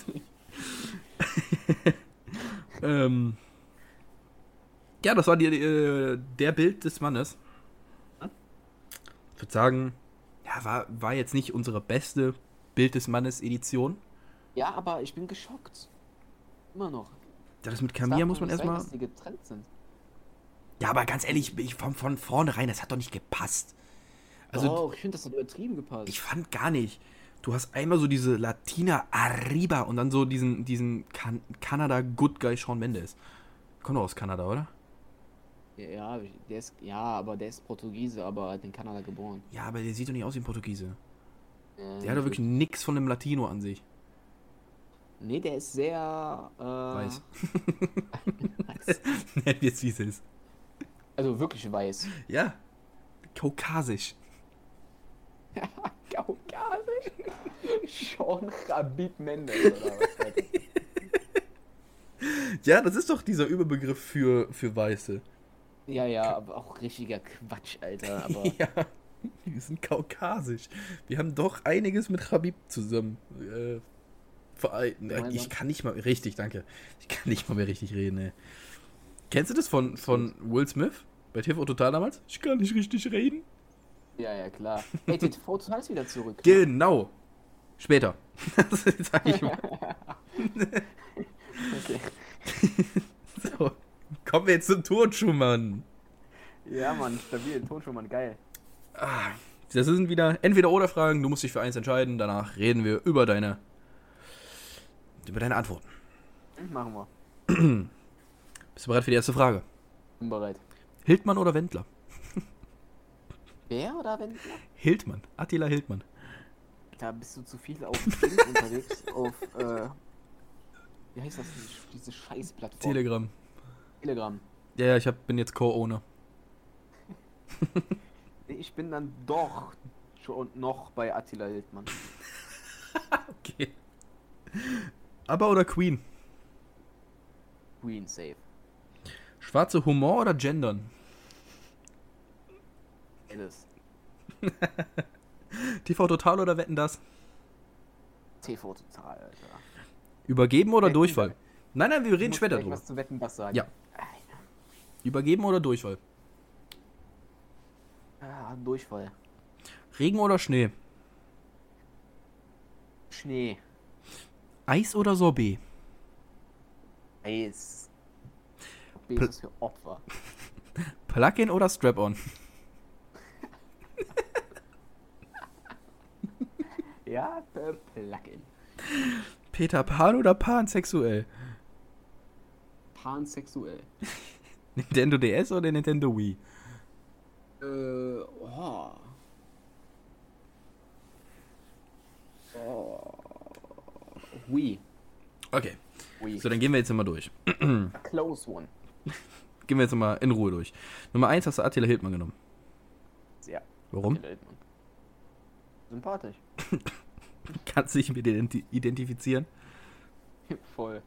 Ja, das war der Bild des Mannes. Ich würde sagen, ja, war jetzt nicht unsere beste Bild des Mannes Edition. Ja, aber ich bin geschockt. Immer noch. Das mit Es Camilla darf muss doch man nicht sein, erstmal. dass die getrennt sind. Ja, aber ganz ehrlich, von vornherein, das hat doch nicht gepasst. Also, Doch, ich finde, das hat übertrieben gepasst. ich fand gar nicht. Du hast einmal so diese Latina Arriba und dann so diesen Kanada Good Guy Shawn Mendes. Kommt doch aus Kanada, oder? Ja, aber der ist Portugiese, aber hat in Kanada geboren. Ja, aber der sieht doch nicht aus wie ein Portugiese. Ja, Der hat doch wirklich nix von einem Latino an sich. Nee, der ist sehr. Weiß. Weiß. Nennt jetzt wie es ist. Also wirklich weiß. Ja. Kaukasisch. Kaukasisch. Shawn Khabib Mendes oder was? Alter? Ja, das ist doch dieser Überbegriff für Weiße. Ja, aber auch richtiger Quatsch, Alter. Aber Ja. Wir sind kaukasisch. Wir haben doch einiges mit Khabib zusammen vereint. Gemeinsam. Ich kann nicht mal. Richtig, danke. Ich kann nicht mal mehr richtig reden, ey. Kennst du das von Will Smith? Bei TV Total damals? Ich kann nicht richtig reden. ja, klar. Ey, TV Total ist wieder zurück. Genau. Später. Das sag ich mal. Okay. So. Kommen wir jetzt zum Turnschuhmann. Ja, Mann, stabil. Tonschuhmann, geil. Das sind wieder Entweder-oder-Fragen. Du musst dich für eins entscheiden. Danach reden wir über deine Antworten. Machen wir. Bist du bereit für die erste Frage? Bin bereit. Hildmann oder Wendler? Wer oder Wendler? Hildmann. Attila Hildmann. Da bist du zu viel auf Dings unterwegs. Auf, wie heißt das? Diese Scheißplattform. Telegram. Telegram. Ja, bin jetzt Co-Owner. Ich bin dann doch schon noch bei Attila Hildmann. Okay. ABBA oder Queen? Queen safe. Schwarze Humor oder Gendern? Alice. TV Total oder Wetten, das? TV Total, Alter. Übergeben oder Wetten, Durchfall? Nein, wir reden Ich muss später gleich drüber. was zu Wetten, das sagen. Ja. Übergeben oder Durchfall? Ah, Durchfall. Regen oder Schnee? Schnee. Eis oder Sorbet? Eis. Basis für Opfer. Plug-in oder Strap-on? Ja, Plugin. Peter Pan oder pansexuell? Pansexuell. Nintendo DS oder Nintendo Wii? Oh. Wii. Okay, Wii. so dann gehen wir jetzt mal durch. A close one. Gehen wir jetzt mal in Ruhe durch. Nummer 1 hast du Attila Hildmann genommen. Ja. Warum? Attila Hildmann. Sympathisch. Kannst du dich mit identifizieren? Voll.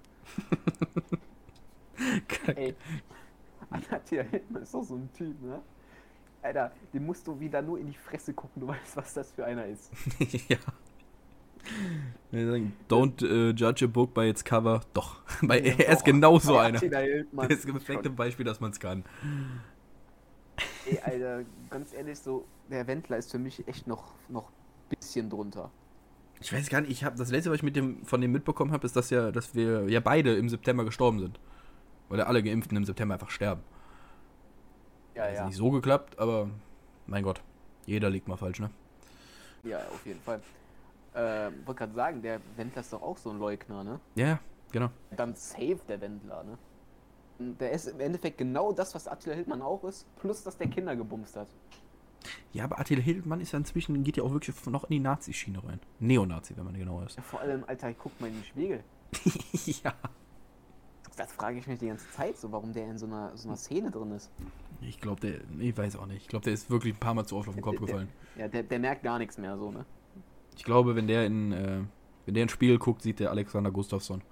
Ey, Attila Hildmann ist doch so ein Typ, ne? Alter, den musst du wieder nur in die Fresse gucken, du weißt, was das für einer ist. Ja. Wir sagen, don't judge a book by its cover. Doch, er ist genauso einer. Attila Hildmann. Das ist das perfekte Beispiel, dass man es kann. Ey, Alter, ganz ehrlich, so, der Wendler ist für mich echt noch ein bisschen drunter. Ich weiß gar nicht, das letzte, was ich von dem mitbekommen habe, ist, dass wir ja beide im September gestorben sind. Weil ja alle Geimpften im September einfach sterben. Ja, Ist ja. nicht so geklappt, aber mein Gott, jeder liegt mal falsch, ne? Ja, auf jeden Fall. Wollte gerade sagen, der Wendler ist doch auch so ein Leugner, ne? Ja, genau. Dann safe der Wendler, ne? Und der ist im Endeffekt genau das, was Attila Hildmann auch ist, plus dass der Kinder gebumst hat. Ja, aber Attila Hildmann ist ja inzwischen, geht ja auch wirklich noch in die Nazi-Schiene rein. Neonazi, wenn man genau ist. Ja, vor allem, Alter, ich guck mal in den Spiegel. Ja. Das frage ich mich die ganze Zeit so, warum der in so einer Szene drin ist. Ich glaube, ich weiß auch nicht. Ich glaube, der ist wirklich ein paar Mal zu oft auf den Kopf gefallen. Ja, der merkt gar nichts mehr so, ne? Ich glaube, wenn der in den Spiegel guckt, sieht der Alexander Gustafsson.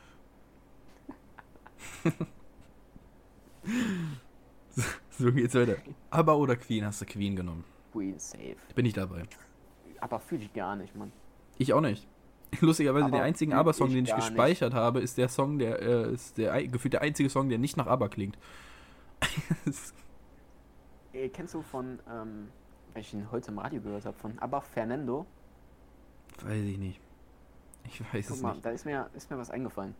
So geht's weiter. Aber oder Queen? Hast du Queen genommen? Queen safe. Bin ich dabei. Aber fühle ich gar nicht, Mann. Ich auch nicht. Lustigerweise, Aber der einzige fühl ABBA-Song, ich den ich gar gespeichert habe, ist der Song, gefühlt der einzige Song, der nicht nach ABBA klingt. Kennst du von, weil ich ihn heute im Radio gehört habe, von ABBA Fernando? Weiß ich nicht. Ich weiß Guck es mal, nicht. da ist mir was eingefallen.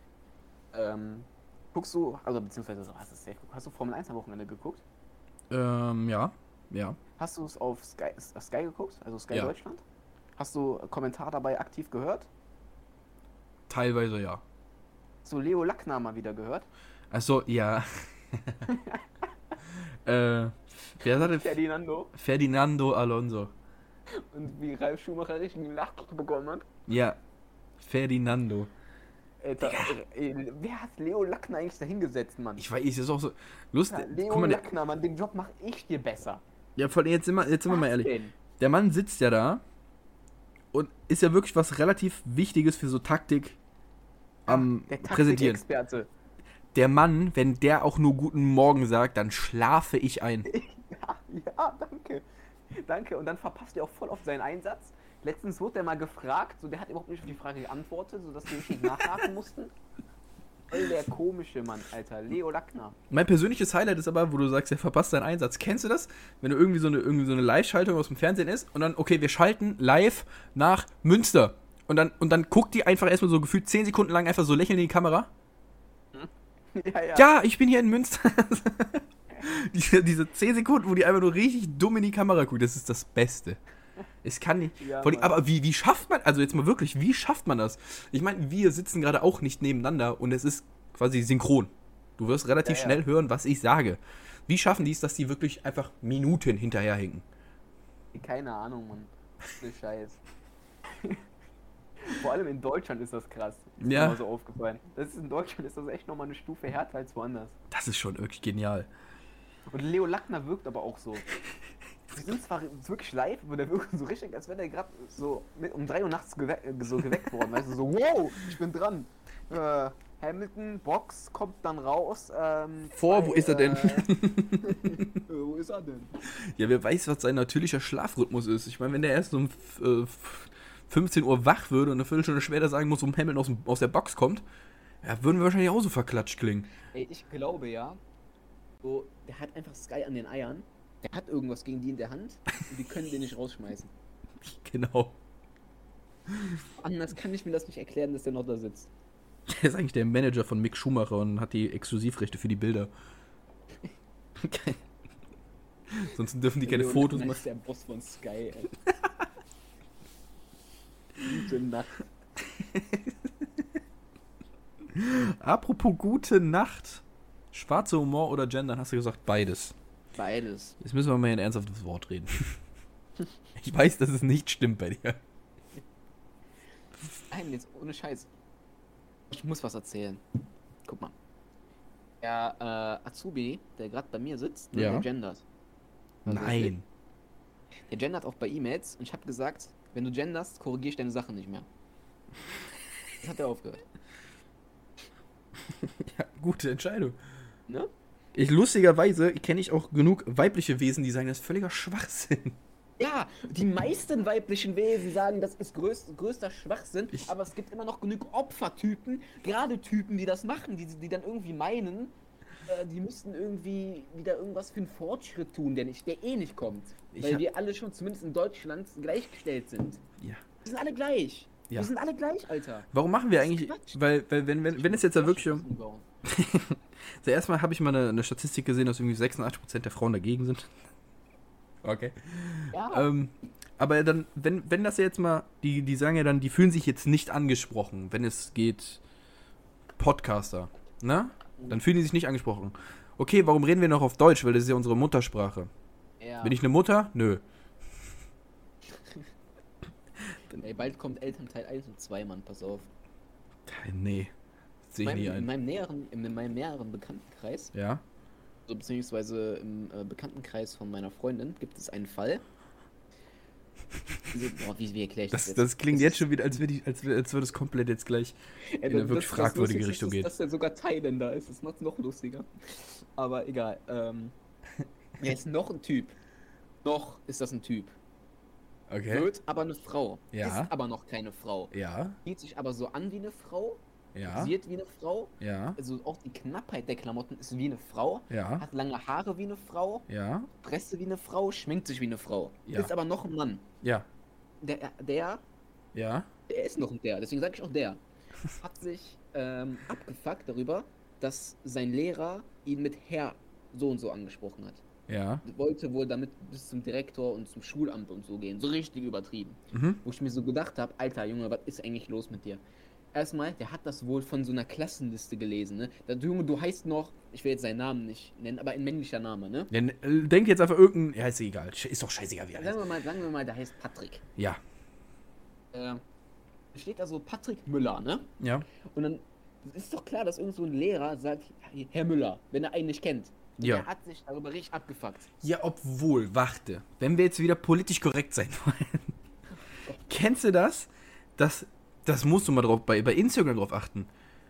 Guckst du, also beziehungsweise so, hast du Formel 1 am Wochenende geguckt? Ja. Hast du es auf Sky geguckt, also Sky Ja. Deutschland? Hast du Kommentar dabei aktiv gehört? Teilweise ja. Hast du Leo Lackner mal wieder gehört? Achso, ja. Wer sagte? Ferdinando Alonso. Und wie Ralf Schumacher richtig einen Lach bekommen hat? Ja. Ferdinando. Alter, wer hat Leo Lackner eigentlich da hingesetzt, Mann? Ich weiß, ist auch so lustig. Ja, Leo Guck mal, Lackner, Mann, den Job mache ich dir besser. ja, vor allem jetzt sind wir mal ehrlich. Denn? Der Mann sitzt ja da und ist ja wirklich was relativ Wichtiges für so Taktik am Der Präsentieren. Taktikexperte. Der Mann, wenn der auch nur guten Morgen sagt, dann schlafe ich ein. Ja, danke. Danke. Und dann verpasst er auch voll oft seinen Einsatz. Letztens wurde der mal gefragt, so der hat überhaupt nicht auf die Frage geantwortet, sodass wir richtig nachhaken mussten. Voll der komische Mann, Alter. Leo Lackner. Mein persönliches Highlight ist aber, wo du sagst, er verpasst seinen Einsatz. Kennst du das? Wenn du irgendwie so eine Live-Schaltung aus dem Fernsehen ist und dann, okay, wir schalten live nach Münster. Und dann guckt die einfach erstmal so gefühlt 10 Sekunden lang einfach so lächeln in die Kamera. Ja. Ja, ich bin hier in Münster. diese 10 Sekunden, wo die einfach nur richtig dumm in die Kamera guckt, das ist das Beste. Es kann nicht. Ja, Aber wie schafft man, also jetzt mal wirklich, wie schafft man das? Ich meine, wir sitzen gerade auch nicht nebeneinander und es ist quasi synchron. Du wirst relativ schnell hören, was ich sage. Wie schaffen die es, dass die wirklich einfach Minuten hinterherhinken? Keine Ahnung, Mann. Ne Scheiß. Vor allem in Deutschland ist das krass. Ist mir mal so aufgefallen. In Deutschland ist das echt nochmal eine Stufe härter als woanders. Das ist schon wirklich genial. Und Leo Lackner wirkt aber auch so. Wir sind zwar wirklich live, aber der wirkt so richtig, als wäre der gerade so um 3 Uhr nachts geweckt worden. Weißt du, so, wow, ich bin dran. Hamilton, Box, kommt dann raus. Wo ist er denn? Wo ist er denn? Ja, wer weiß, was sein natürlicher Schlafrhythmus ist. Ich meine, wenn der erst um 15 Uhr wach würde und eine Viertelstunde später sagen muss, um Hamilton aus der Box kommt, ja, würden wir wahrscheinlich auch so verklatscht klingen. Ey, ich glaube ja, so, der hat einfach Sky an den Eiern. Der hat irgendwas gegen die in der Hand und die können den nicht rausschmeißen. Genau. Anders kann ich mir das nicht erklären, dass der noch da sitzt. Der ist eigentlich der Manager von Mick Schumacher und hat die Exklusivrechte für die Bilder. Okay. Sonst dürfen die keine Fotos machen. Das ist der Boss von Sky, ey. Gute Nacht. Apropos gute Nacht. Schwarzer Humor oder Gendern, hast du gesagt, beides. Beides. Jetzt müssen wir mal ein ernsthaftes Wort reden. Ich weiß, dass es nicht stimmt bei dir. Nein, jetzt ohne Scheiß. Ich muss was erzählen. Guck mal. Der Azubi, der gerade bei mir sitzt, Ja. der gendert. Also Nein. Der gendert auch bei E-Mails und ich habe gesagt, wenn du genderst, korrigiere ich deine Sachen nicht mehr. Das hat er aufgehört. Ja, gute Entscheidung. Ne? Lustigerweise kenne ich auch genug weibliche Wesen, die sagen, das ist völliger Schwachsinn. Ja, die meisten weiblichen Wesen sagen, das ist größter Schwachsinn, aber es gibt immer noch genug Opfertypen, gerade Typen, die das machen, die dann irgendwie meinen, die müssten irgendwie wieder irgendwas für einen Fortschritt tun, der eh nicht kommt. Weil wir alle schon zumindest in Deutschland gleichgestellt sind. Ja. Wir sind alle gleich. Ja. Wir sind alle gleich, Alter. Warum machen wir eigentlich, weil wenn es jetzt ja wirklich um... So, erstmal habe ich mal eine Statistik gesehen, dass irgendwie 86% der Frauen dagegen sind. Okay. Ja. Aber dann, wenn das jetzt mal, die sagen ja dann, die fühlen sich jetzt nicht angesprochen, wenn es geht, Podcaster, ne? Dann fühlen die sich nicht angesprochen. Okay, warum reden wir noch auf Deutsch? Weil das ist ja unsere Muttersprache. Ja. Bin ich eine Mutter? Nö. Ey, bald kommt Elternteil 1 und 2, Mann, pass auf. Nee, sehe ich nie In ein. meinem näheren Bekanntenkreis, Ja? so beziehungsweise im Bekanntenkreis von meiner Freundin, gibt es einen Fall. Wie erkläre ich das jetzt? Das klingt jetzt schon wieder, als würde es komplett jetzt gleich in eine wirklich fragwürdige Richtung gehen. Dass er sogar Thailänder ist, das macht es noch lustiger. Aber egal. Er ist noch ein Typ. Noch ist das ein Typ. Okay. Wird aber eine Frau. Ja. Ist aber noch keine Frau. Ja, Sieht sich aber so an wie eine Frau. ja, Sieht wie eine Frau. ja, Also auch die Knappheit der Klamotten ist wie eine Frau. ja, Hat lange Haare wie eine Frau. ja, Presse wie eine Frau. Schminkt sich wie eine Frau. Ja. Ist aber noch ein Mann. ja, Der ja, ist noch ein der. Deswegen sage ich auch der. Hat sich abgefuckt darüber, dass sein Lehrer ihn mit Herr so und so angesprochen hat. ja. Wollte wohl damit bis zum Direktor und zum Schulamt und so gehen. So richtig übertrieben. Mhm. Wo ich mir so gedacht habe, Alter Junge, was ist eigentlich los mit dir? Erstmal, der hat das wohl von so einer Klassenliste gelesen, ne? Der Junge, du heißt noch, ich will jetzt seinen Namen nicht nennen, aber ein männlicher Name, ne? Denk jetzt einfach irgendein. Ja, ist egal. Ist doch scheißegal, wie er heißt. Sagen wir mal, der heißt Patrick. Ja. Steht da so Patrick Müller, ne? Ja. Und dann ist doch klar, dass irgend so ein Lehrer sagt, Herr Müller, wenn er einen nicht kennt. Und Ja. der hat sich darüber richtig abgefuckt. Ja, obwohl, warte. Wenn wir jetzt wieder politisch korrekt sein wollen. Kennst du das? Das musst du mal drauf, bei Instagram drauf achten.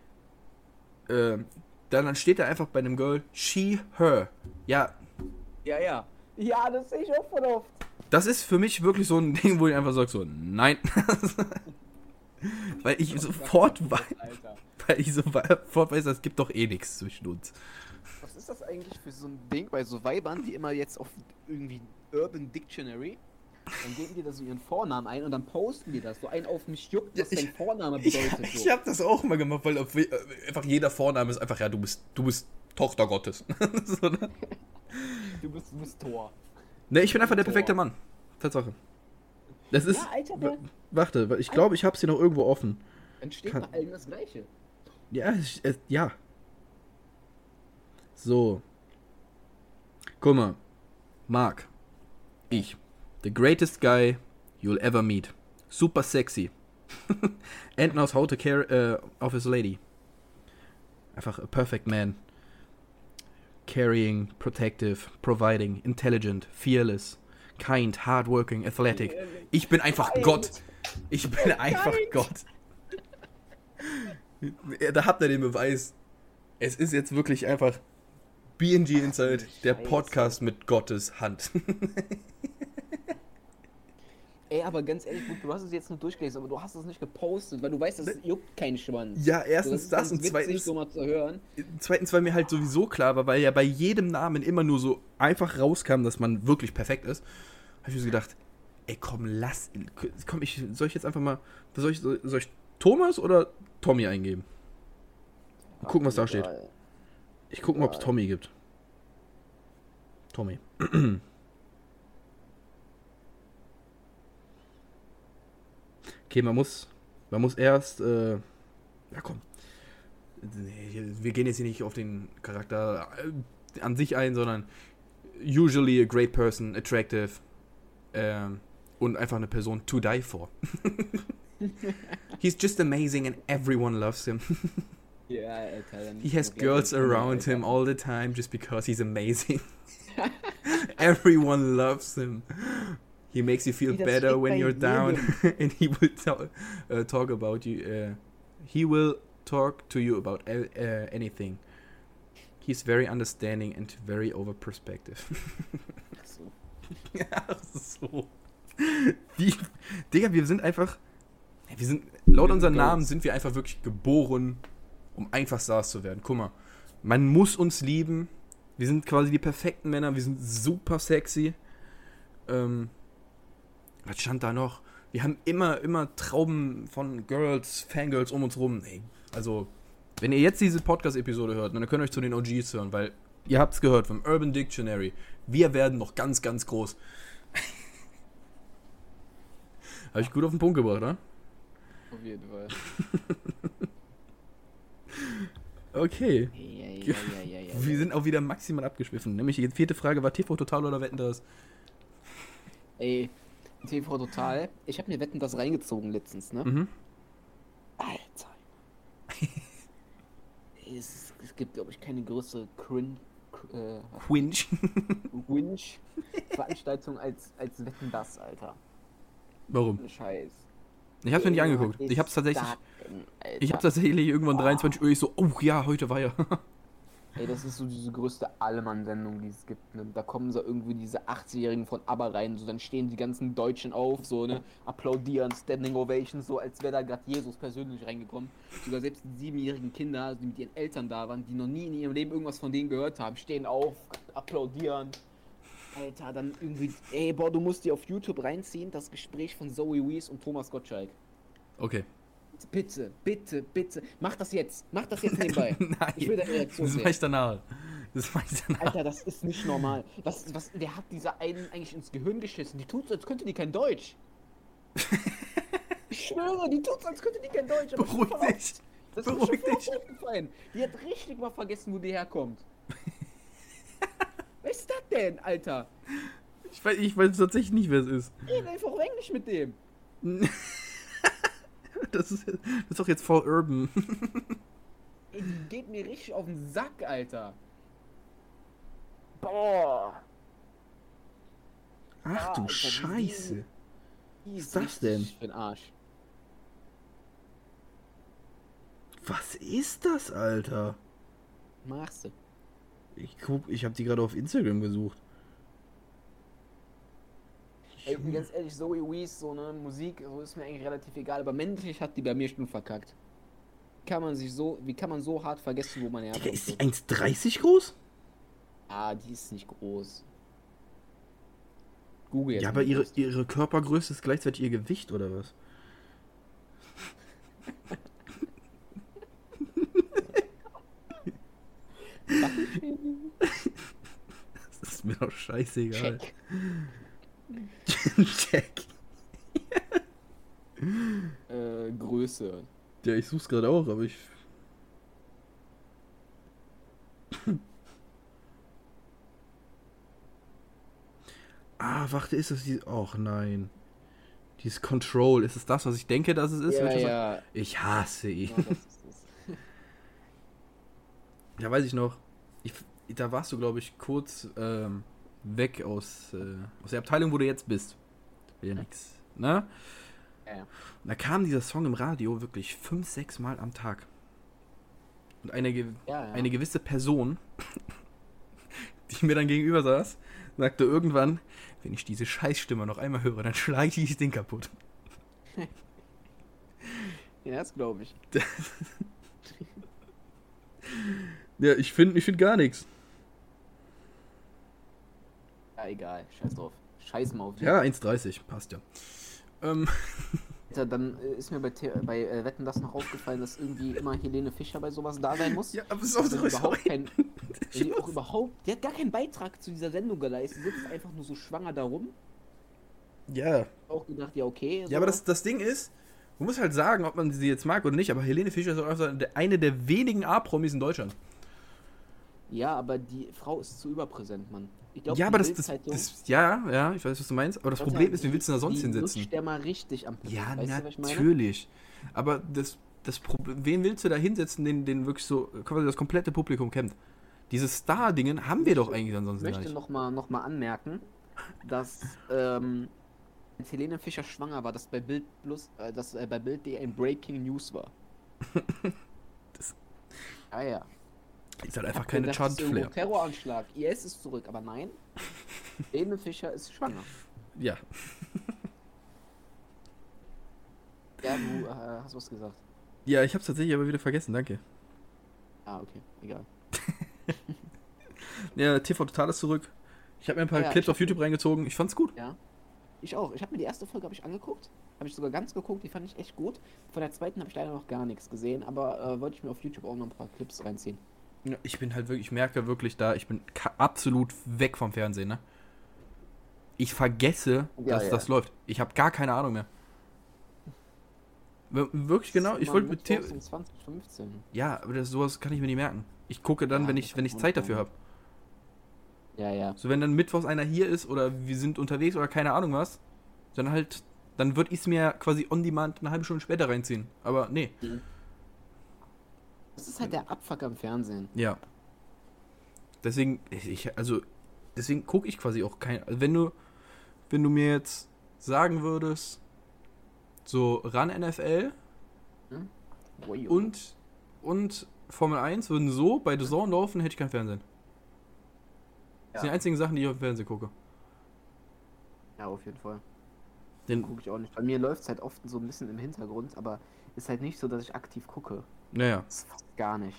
Dann steht da einfach bei einem Girl, she, her. Ja, Ja, ja. Ja, das sehe ich auch voll oft. das ist für mich wirklich so ein Ding, wo ich einfach sage so, nein. Weil ich sofort weiß, es gibt doch eh nichts zwischen uns. Was ist das eigentlich für so ein Ding bei so Weibern, die immer jetzt auf irgendwie Urban Dictionary, dann geben die da so ihren Vornamen ein und dann posten die das. So einen auf mich juckt, was dein Vorname bedeutet. Ich habe das auch mal gemacht, weil einfach jeder Vorname ist einfach, ja, du bist Tochter Gottes. So, ne? Du bist Thor. Ne, ich bin einfach der perfekte Mann. Tatsache. Das ist. Ja, Alter, Warte, weil ich glaube, ich habe sie noch irgendwo offen. dann steht bei allen das Gleiche. Ja, ja. So. Guck mal. Mark. Ich. The greatest guy you'll ever meet. Super sexy. And knows how to care of his lady. Einfach a perfect man. Caring, protective, providing, intelligent, fearless, kind, hardworking, athletic. Ich bin einfach Gott. Ich bin einfach Gott. Da habt ihr den Beweis. Es ist jetzt wirklich einfach BNG Inside, der Podcast mit Gottes Hand. Ey, aber ganz ehrlich, du hast es jetzt nur durchgelesen, aber du hast es nicht gepostet, weil du weißt, das juckt keinen Schwanz. Ja, erstens so, das ist und zweitens, so mal zu hören. Weil mir halt sowieso klar war, weil ja bei jedem Namen immer nur so einfach rauskam, dass man wirklich perfekt ist, habe ich mir so gedacht, ey komm, soll ich jetzt einfach mal, soll ich Thomas oder Tommy eingeben? Gucken, was da steht. Ich gucke mal, ob es Tommy gibt. Tommy. Okay, man muss erst, ja komm. Nee, wir gehen jetzt hier nicht auf den Charakter an sich ein, sondern usually a great person, attractive und einfach eine Person to die for. He's just amazing and everyone loves him. Ja, Alter. He has girls around him all the time just because he's amazing. Everyone loves him. He makes you feel Das better steckt when bei you're down jedem. and he will talk about you. He will talk to you about anything. He's very understanding and very over perspective. Ach so. Ach so. Digga, wir sind einfach... Laut unseren Namen sind wir einfach wirklich geboren, um einfach Stars zu werden. Guck mal, man muss uns lieben. Wir sind quasi die perfekten Männer. Wir sind super sexy. Was stand da noch? Wir haben immer Trauben von Girls, Fangirls um uns rum. Ey, also, wenn ihr jetzt diese Podcast-Episode hört, dann könnt ihr euch zu den OGs hören, weil ihr habt's gehört vom Urban Dictionary. Wir werden noch ganz, ganz groß. Habe ich gut auf den Punkt gebracht, oder? Auf jeden Fall. Okay. Ja. Wir sind auch wieder maximal abgeschwiffen. Nämlich die 4. Frage war TV Total oder Wetten, das? Ey, TV Total. Ich habe mir Wetten das reingezogen letztens, ne? Mhm. Alter. Es gibt, glaube ich, keine größere Veranstaltung als Wetten das, Alter. Warum? Scheiß. Ich hab's mir nicht angeguckt. Ich hab's tatsächlich irgendwann 23 Uhr, ich so, oh ja, heute war ja. Ey, das ist so diese größte Allmann-Sendung, die es gibt, ne? Da kommen so irgendwie diese 80-Jährigen von ABBA rein, so dann stehen die ganzen Deutschen auf, so, ne, applaudieren, Standing Ovations, so als wäre da gerade Jesus persönlich reingekommen. Sogar selbst die 7-jährigen Kinder, die mit ihren Eltern da waren, die noch nie in ihrem Leben irgendwas von denen gehört haben, stehen auf, applaudieren. Alter, dann irgendwie, ey, boah, du musst dir auf YouTube reinziehen, das Gespräch von Zoe Wees und Thomas Gottschalk. Okay. Bitte. Mach das jetzt nebenbei. Nein, Ich will da Reaktion das sehen. mach ich danach. Alter, das ist nicht normal. Wer hat dieser einen eigentlich ins Gehirn geschissen? Die tut's, als könnte die kein Deutsch. Ich schwöre, die tut's, als könnte die kein Deutsch. Aber Beruhig dich. Das ist mir schon voll aufgefallen. Die hat richtig mal vergessen, wo die herkommt. Was ist das denn, Alter? Ich weiß tatsächlich nicht, wer es ist. Red einfach auf Englisch mit dem. Das ist doch jetzt voll urban. Ey, die geht mir richtig auf den Sack, Alter. Boah. Ach du Alter, Scheiße. Die Was ist das denn? Für den Arsch. Was ist das, Alter? Machst du. Ich hab die gerade auf Instagram gesucht. Ey, ganz ehrlich, Zoe Wees, so eine Musik, so ist mir eigentlich relativ egal, aber männlich hat die bei mir schon verkackt. Wie kann man so hart vergessen, wo man Digga, herkommt? ist die 1,30 groß? Ah, die ist nicht groß. Google jetzt. Ja, mal aber kurz. ihre Körpergröße ist gleichzeitig ihr Gewicht, oder was? Das ist mir doch scheißegal. Check. Check. Größe. Ja, ich such's gerade auch, aber ich... warte, ist das die... Och nein. Dieses Control, ist es das, was ich denke, dass es ist? Ja, Wenn ich ja. Ich hasse ihn. Ja, das ist es. Ja, weiß ich noch. Da warst du, glaube ich, kurz weg aus der Abteilung, wo du jetzt bist. Will nix. Ne? Ja. Und da kam dieser Song im Radio wirklich 5-6 Mal am Tag. Und eine gewisse Person, die mir dann gegenüber saß, sagte irgendwann, wenn ich diese Scheißstimme noch einmal höre, dann schlage ich dieses Ding kaputt. Ja, das glaube ich. Ja, ich find gar nichts. Ja, egal. Scheiß drauf. Scheiß mal auf die. Ja, 1,30, passt ja. Alter, dann ist mir bei Wetten das noch aufgefallen, dass irgendwie immer Helene Fischer bei sowas da sein muss. Ja, aber es ist auch so die hat gar keinen Beitrag zu dieser Sendung geleistet, sitzt einfach nur so schwanger da rum. Ja. Auch gedacht, ja, okay. So. Ja, aber das Ding ist, man muss halt sagen, ob man sie jetzt mag oder nicht, aber Helene Fischer ist auch einfach eine der wenigen A-Promis in Deutschland. Ja, aber die Frau ist zu überpräsent, Mann. Ich glaub, ja, aber ich weiß, was du meinst, aber das Problem ist, wie willst du da sonst hinsetzen? Die der mal richtig am Platz. Ja, weißt du, was ich meine? natürlich. Aber das Problem, wen willst du da hinsetzen, den wirklich so quasi das komplette Publikum kennt? Dieses Star-Dingen haben wir doch eigentlich ansonsten Ich möchte nicht. noch mal anmerken, dass als Helene Fischer schwanger war, dass bei Bild Plus, dass bei Bild.de ein Breaking News war. Das Ja. ist halt einfach Hab keine gedacht, das ist irgendwo Chartflair. Terroranschlag. IS ist zurück, aber nein. Helene Fischer ist schwanger. Ja. Ja, du hast was gesagt. Ja, ich hab's tatsächlich aber wieder vergessen, danke. Ah, okay, egal. Ja, TV Total ist zurück. Ich habe mir ein paar Ja, Clips ich auf YouTube reingezogen. Ich fand's gut. Ja. Ich auch. Ich habe mir die erste Folge angeguckt. Habe ich sogar ganz geguckt. Die fand ich echt gut. Von der zweiten habe ich leider noch gar nichts gesehen. Aber wollte ich mir auf YouTube auch noch ein paar Clips reinziehen. Ja, ich bin halt wirklich, ich merke wirklich da, ich bin absolut weg vom Fernsehen, ne? Ich vergesse, dass das läuft. Ich habe gar keine Ahnung mehr. Wirklich genau, ich wollte mit 2015. Ja, aber sowas kann ich mir nicht merken. Ich gucke dann, Ja, wenn ich Zeit dafür habe. Ja. So, wenn dann mittwochs einer hier ist oder wir sind unterwegs oder keine Ahnung was, dann würde ich es mir quasi on demand eine halbe Stunde später reinziehen. Aber nee. Das ist halt der Abfuck am Fernsehen. Ja. Deswegen gucke ich quasi auch kein. Also wenn du mir jetzt sagen würdest, so RAN NFL und Formel 1 würden so bei The Zone laufen, hätte ich kein Fernsehen. Das sind die einzigen Sachen, die ich auf dem Fernsehen gucke. Ja, auf jeden Fall. Den Gucke ich auch nicht. Bei mir läuft es halt oft so ein bisschen im Hintergrund, aber ist halt nicht so, dass ich aktiv gucke. Naja, Das ist fast gar nicht.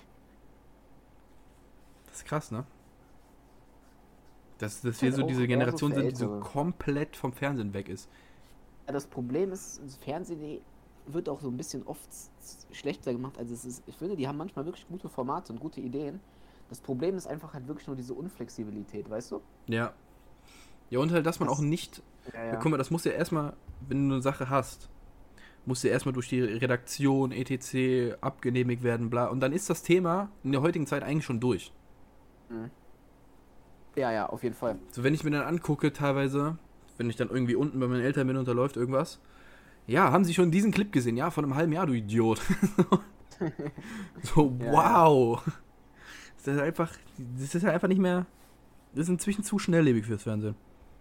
das ist krass, ne? Dass wir halt so auch diese eher Generation so für sind, die so Ältere. komplett vom Fernsehen weg ist. Ja, das Problem ist, das Fernsehen wird auch so ein bisschen oft schlechter gemacht, als es ist. Ich finde, die haben manchmal wirklich gute Formate und gute Ideen. Das Problem ist einfach halt wirklich nur diese Unflexibilität, weißt du? Ja. Ja, und halt, dass man Das- auch nicht. Ja. Guck mal, das muss ja erstmal, wenn du eine Sache hast, muss ja erstmal durch die Redaktion, etc. abgenehmigt werden, bla. Und dann ist das Thema in der heutigen Zeit eigentlich schon durch. Ja, auf jeden Fall. So, wenn ich mir dann angucke, teilweise, wenn ich dann irgendwie unten bei meinen Eltern bin und da läuft irgendwas. Ja, haben Sie schon diesen Clip gesehen? Ja, von einem halben Jahr, du Idiot. So, Ja, wow. Das ist halt einfach nicht mehr. Das ist inzwischen zu schnelllebig fürs Fernsehen.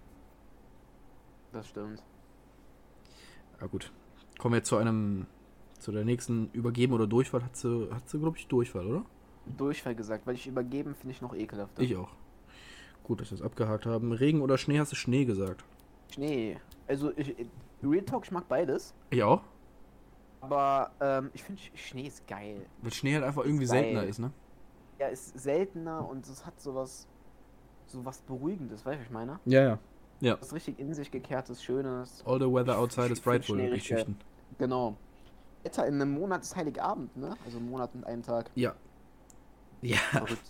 Das stimmt. Ja, gut. Kommen wir jetzt zu der nächsten Übergeben oder Durchfall. Hat sie glaube ich, Durchfall, oder? Durchfall gesagt, weil ich übergeben finde ich noch ekelhafter. Ich auch. Gut, dass wir das abgehakt haben. Regen oder Schnee, hast du Schnee gesagt? Schnee. Also, Real Talk, ich mag beides. Ich auch. Aber ich finde Schnee ist geil. Weil Schnee halt einfach irgendwie Geil. seltener ist, ne? Ja, ist seltener und es hat sowas Beruhigendes, weißt du, was ich meine? Ja. Was richtig in sich gekehrtes, schönes. All the weather outside is frightful. Schnee Ich richtig. Genau. Wetter in einem Monat ist Heiligabend, ne? Also ein Monat und einen Tag. Ja. Ja. Verrückt.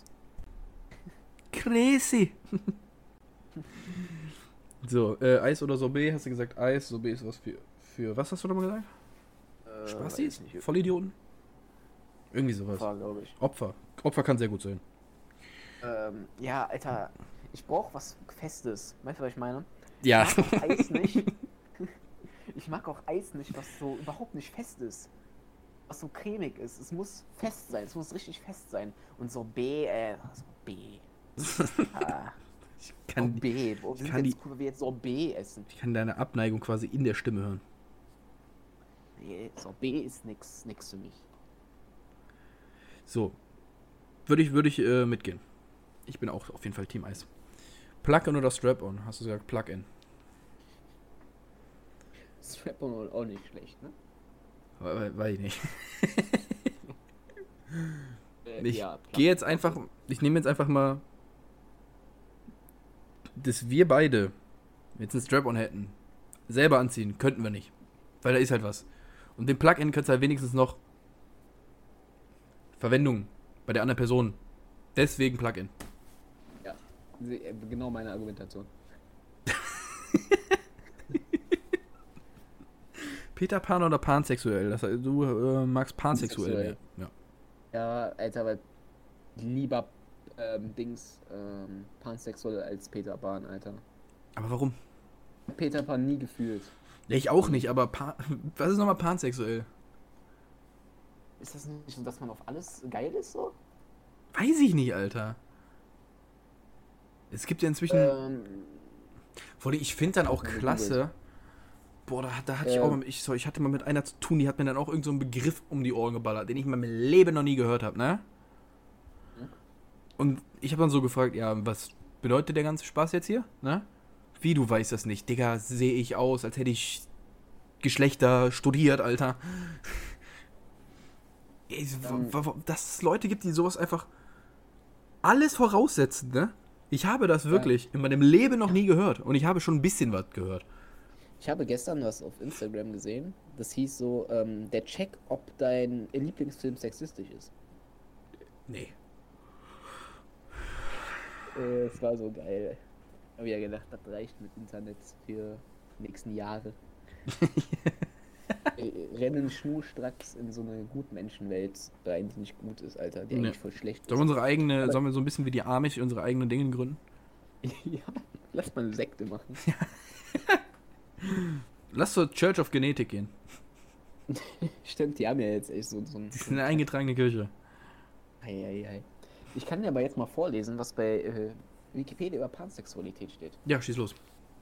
Crazy. So, Eis oder Sorbet, hast du gesagt Eis. Sorbet ist was für was hast du nochmal gesagt? Spastis? weiß nicht. Vollidioten? Irgendwie sowas. Opfer, glaube ich. Opfer kann sehr gut sein. Ja, Alter, ich brauche was Festes. Weißt du, was ich meine? Ja. Ich mag auch Eis nicht. Ich mag auch Eis nicht, was so überhaupt nicht fest ist. Was so cremig ist. Es muss fest sein. Es muss richtig fest sein. Und Sorbet. Ich kann Sorbet. Wo sind kann jetzt cool, wenn wir jetzt Sorbet essen? deine Abneigung quasi in der Stimme hören. Nee, Sorbet ist nix für mich. So. Würde ich mitgehen. Ich bin auch auf jeden Fall Team Eis. Plug-in oder Strap-on? Hast du gesagt Plug-in? Strap-on auch nicht schlecht, ne? Weiß ich nicht. Ja, Ich nehme jetzt einfach mal, dass wir beide jetzt einen Strap-on hätten. Selber anziehen, könnten wir nicht. Weil da ist halt was. Und den Plug-in könntest du halt wenigstens noch Verwendung bei der anderen Person. Deswegen Plug-in. Ja, genau meine Argumentation. Peter Pan oder pansexuell? Das heißt, du magst pansexuell. Ja. Ja, Alter, weil lieber pansexuell als Peter Pan, Alter. Aber warum? Peter Pan nie gefühlt. Ja, ich auch nicht, aber was ist nochmal pansexuell? Ist das nicht so, dass man auf alles geil ist, so? Weiß ich nicht, Alter. Es gibt ja inzwischen... Ich finde dann auch klasse, Boah, da hatte ich auch mal, ich hatte mal mit einer zu tun, die hat mir dann auch irgend so einen Begriff um die Ohren geballert, den ich in meinem Leben noch nie gehört habe, ne? Und ich habe dann so gefragt, ja, was bedeutet der ganze Spaß jetzt hier, ne? Wie, du weißt das nicht? Digga, sehe ich aus, als hätte ich Geschlechter studiert, Alter. Dass es Leute gibt, die sowas einfach alles voraussetzen, ne? Ich habe das wirklich in meinem Leben noch nie gehört. Und ich habe schon ein bisschen was gehört. Ich habe gestern was auf Instagram gesehen. Das hieß so, der Check, ob dein Lieblingsfilm sexistisch ist. Nee. Es war so geil. Ich habe ja gedacht, das reicht mit Internet für die nächsten Jahre. Rennen schnurstracks in so eine Gutmenschenwelt, die eigentlich nicht gut ist, Alter, die eigentlich voll schlecht Sollen ist. wir so ein bisschen wie die Amish unsere eigenen Dinge gründen? Ja, lass mal eine Sekte machen. Lass zur Church of Genetik gehen. Stimmt, die haben ja jetzt echt so Das ist eine eingetragene Kirche. Ei. Ich kann dir aber jetzt mal vorlesen, was bei Wikipedia über Pansexualität steht. Ja, schieß los.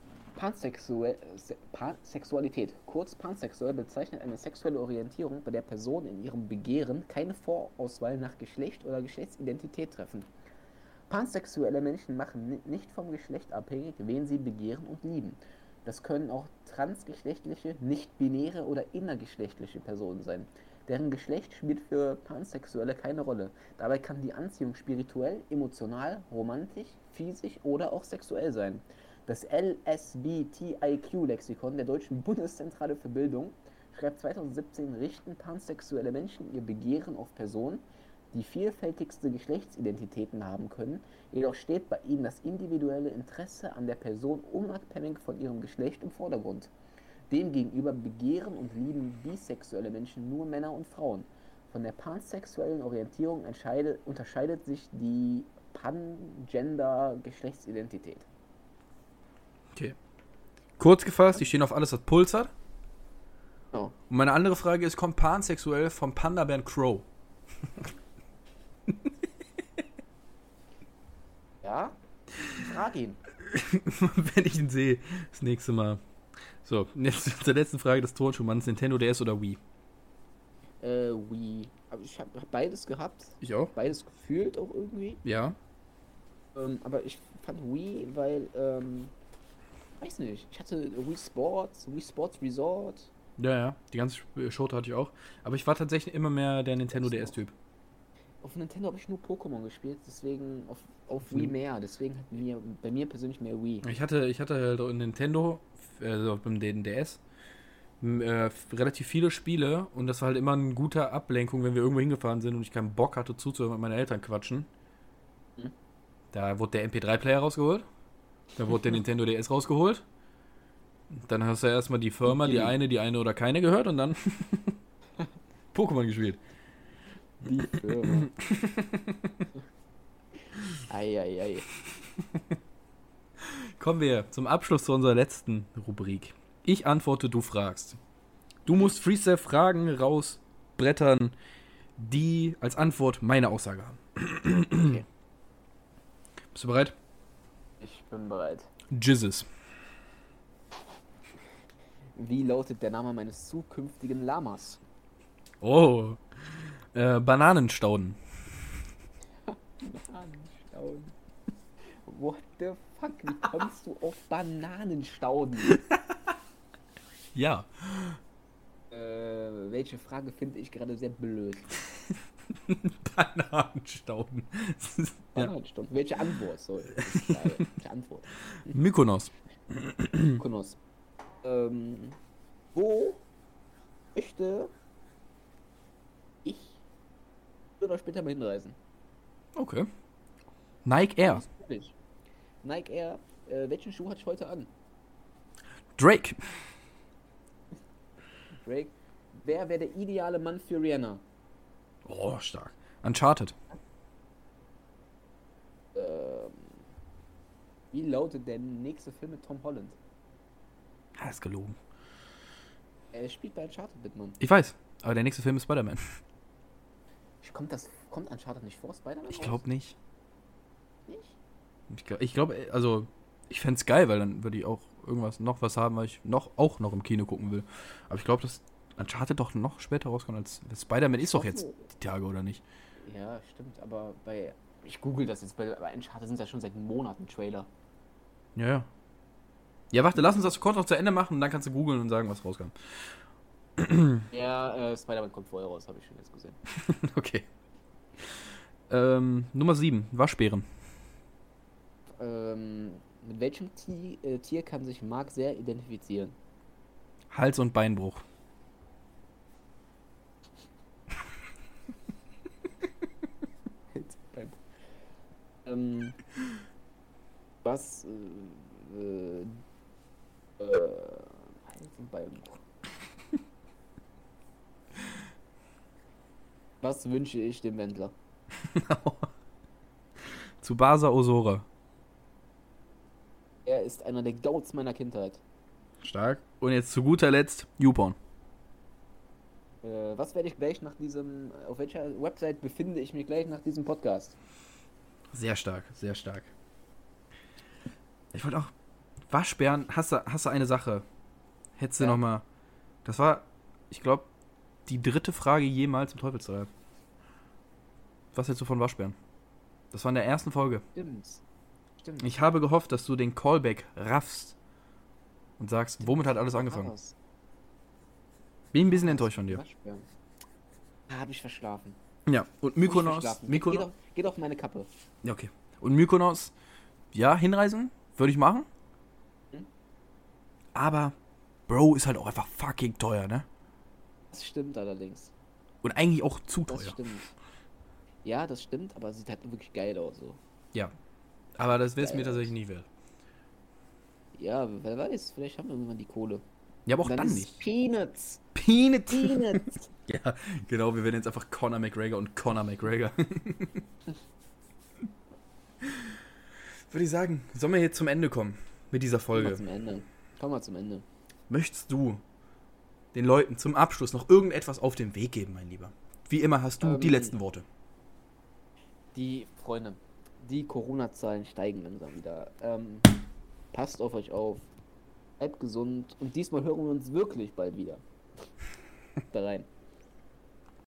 Pansexualität, kurz pansexuell, bezeichnet eine sexuelle Orientierung, bei der Personen in ihrem Begehren keine Vorauswahl nach Geschlecht oder Geschlechtsidentität treffen. Pansexuelle Menschen machen nicht vom Geschlecht abhängig, wen sie begehren und lieben. Das können auch transgeschlechtliche, nicht-binäre oder innergeschlechtliche Personen sein. Deren Geschlecht spielt für Pansexuelle keine Rolle. Dabei kann die Anziehung spirituell, emotional, romantisch, physisch oder auch sexuell sein. Das LSBTIQ-Lexikon der Deutschen Bundeszentrale für Bildung schreibt 2017, richten pansexuelle Menschen ihr Begehren auf Personen, die vielfältigste Geschlechtsidentitäten haben können, jedoch steht bei ihnen das individuelle Interesse an der Person unabhängig von ihrem Geschlecht im Vordergrund. Demgegenüber begehren und lieben bisexuelle Menschen nur Männer und Frauen. Von der pansexuellen Orientierung unterscheidet sich die Pangender-Geschlechtsidentität. Okay. Kurz gefasst, die stehen auf alles, was Puls hat. Oh. Und meine andere Frage ist, kommt pansexuell vom Panda-Bären Crow? Ja? Frag ihn. Wenn ich ihn sehe, das nächste Mal. So, jetzt zur letzten Frage des Turnschuhmanns, Nintendo DS oder Wii? Wii. Aber ich habe beides gehabt. Ich auch? Beides gefühlt auch irgendwie. Ja. Aber ich fand Wii, weil, weiß nicht, ich hatte Wii Sports Resort. Ja, die ganze Schote hatte ich auch. Aber ich war tatsächlich immer mehr der Nintendo DS-Typ. Auf Nintendo habe ich nur Pokémon gespielt, deswegen auf Wii mehr. Deswegen hat bei mir persönlich mehr Wii. Ich hatte halt in Nintendo, also beim DS, relativ viele Spiele und das war halt immer eine gute Ablenkung, wenn wir irgendwo hingefahren sind und ich keinen Bock hatte zuzuhören, mit meinen Eltern quatschen. Da wurde der MP3-Player rausgeholt, da wurde der Nintendo DS rausgeholt, dann hast du erstmal die Firma, die eine oder keine gehört und dann Pokémon gespielt. Die Firma. Ei. Kommen wir zum Abschluss zu unserer letzten Rubrik. Ich antworte, du fragst. Du musst Freestyle-Fragen rausbrettern, die als Antwort meine Aussage haben. Okay. Bist du bereit? Ich bin bereit. Jizzes. Wie lautet der Name meines zukünftigen Lamas? Oh. Bananenstauden. Bananenstauden. What the fuck? Wie kommst du auf Bananenstauden? Ja. Welche Frage finde ich gerade sehr blöd? Bananenstauden. Bananenstauden. Ja. Welche Antwort? Sorry. Welche Antwort? Mykonos. Mykonos. Wo möchte ich oder später mal hinreisen? Okay. Nike Air. Nike Air. Welchen Schuh hatte ich heute an? Drake. Drake. Wer wäre der ideale Mann für Rihanna? Oh, stark. Uncharted. Wie lautet der nächste Film mit Tom Holland? Ah, ist gelogen. Er spielt bei Uncharted mit, Mann. Ich weiß, aber der nächste Film ist Spider-Man. Kommt Uncharted nicht vor Spider-Man? Ich glaube nicht. Nicht? Ich glaube, also, ich fände es geil, weil dann würde ich auch irgendwas, noch was haben, was ich auch noch im Kino gucken will. Aber ich glaube, dass Uncharted doch noch später rauskommt als Spider-Man ist doch jetzt die Tage, oder nicht? Ja, stimmt, aber ich google das jetzt, bei Uncharted sind ja schon seit Monaten Trailer. Ja, ja. Ja, warte, lass uns das kurz noch zu Ende machen und dann kannst du googeln und sagen, was rauskam. Ja, Spider-Man kommt vorher raus, habe ich schon jetzt gesehen. Okay. Nummer 7, Waschbären. Mit welchem Tier kann sich Mark sehr identifizieren? Hals- und Beinbruch. Was Hals- und Beinbruch. Was wünsche ich dem Wendler? Tsubasa Ozora. Er ist einer der Goats meiner Kindheit. Stark. Und jetzt zu guter Letzt, YouPorn. Was werde ich gleich nach auf welcher Website befinde ich mich gleich nach diesem Podcast? Sehr stark, sehr stark. Ich wollte auch, Waschbären, hast du eine Sache? Hättest du nochmal, das war, ich glaube, die 3. Frage jemals im Teufelsdreieck. Was hältst du von Waschbären? Das war in der ersten Folge. Stimmt. Ich habe gehofft, dass du den Callback raffst und sagst, womit hat alles angefangen? Bin ein bisschen enttäuscht von dir. Waschbären. Habe ich verschlafen. Ja, und Mykonos. Geht auf meine Kappe. Ja, okay. Und Mykonos, ja, hinreisen, würde ich machen. Aber, Bro, ist halt auch einfach fucking teuer, ne? Das stimmt allerdings. Und eigentlich auch zu teuer. Das stimmt. Ja, das stimmt, aber es sieht halt wirklich geil aus so. Ja. Aber das wäre es mir tatsächlich nie wert. Ja, wer weiß, vielleicht haben wir irgendwann die Kohle. Ja, aber auch Und dann ist nicht. Peanuts. Peanuts. Ja, genau, wir werden jetzt einfach Conor McGregor. Würde ich sagen, sollen wir jetzt zum Ende kommen mit dieser Folge? Kommen wir zum Ende. Möchtest du den Leuten zum Abschluss noch irgendetwas auf den Weg geben, mein Lieber? Wie immer hast du die letzten Worte. Die Freunde, die Corona-Zahlen steigen langsam wieder. Passt auf euch auf. Bleibt gesund. Und diesmal hören wir uns wirklich bald wieder. Da rein.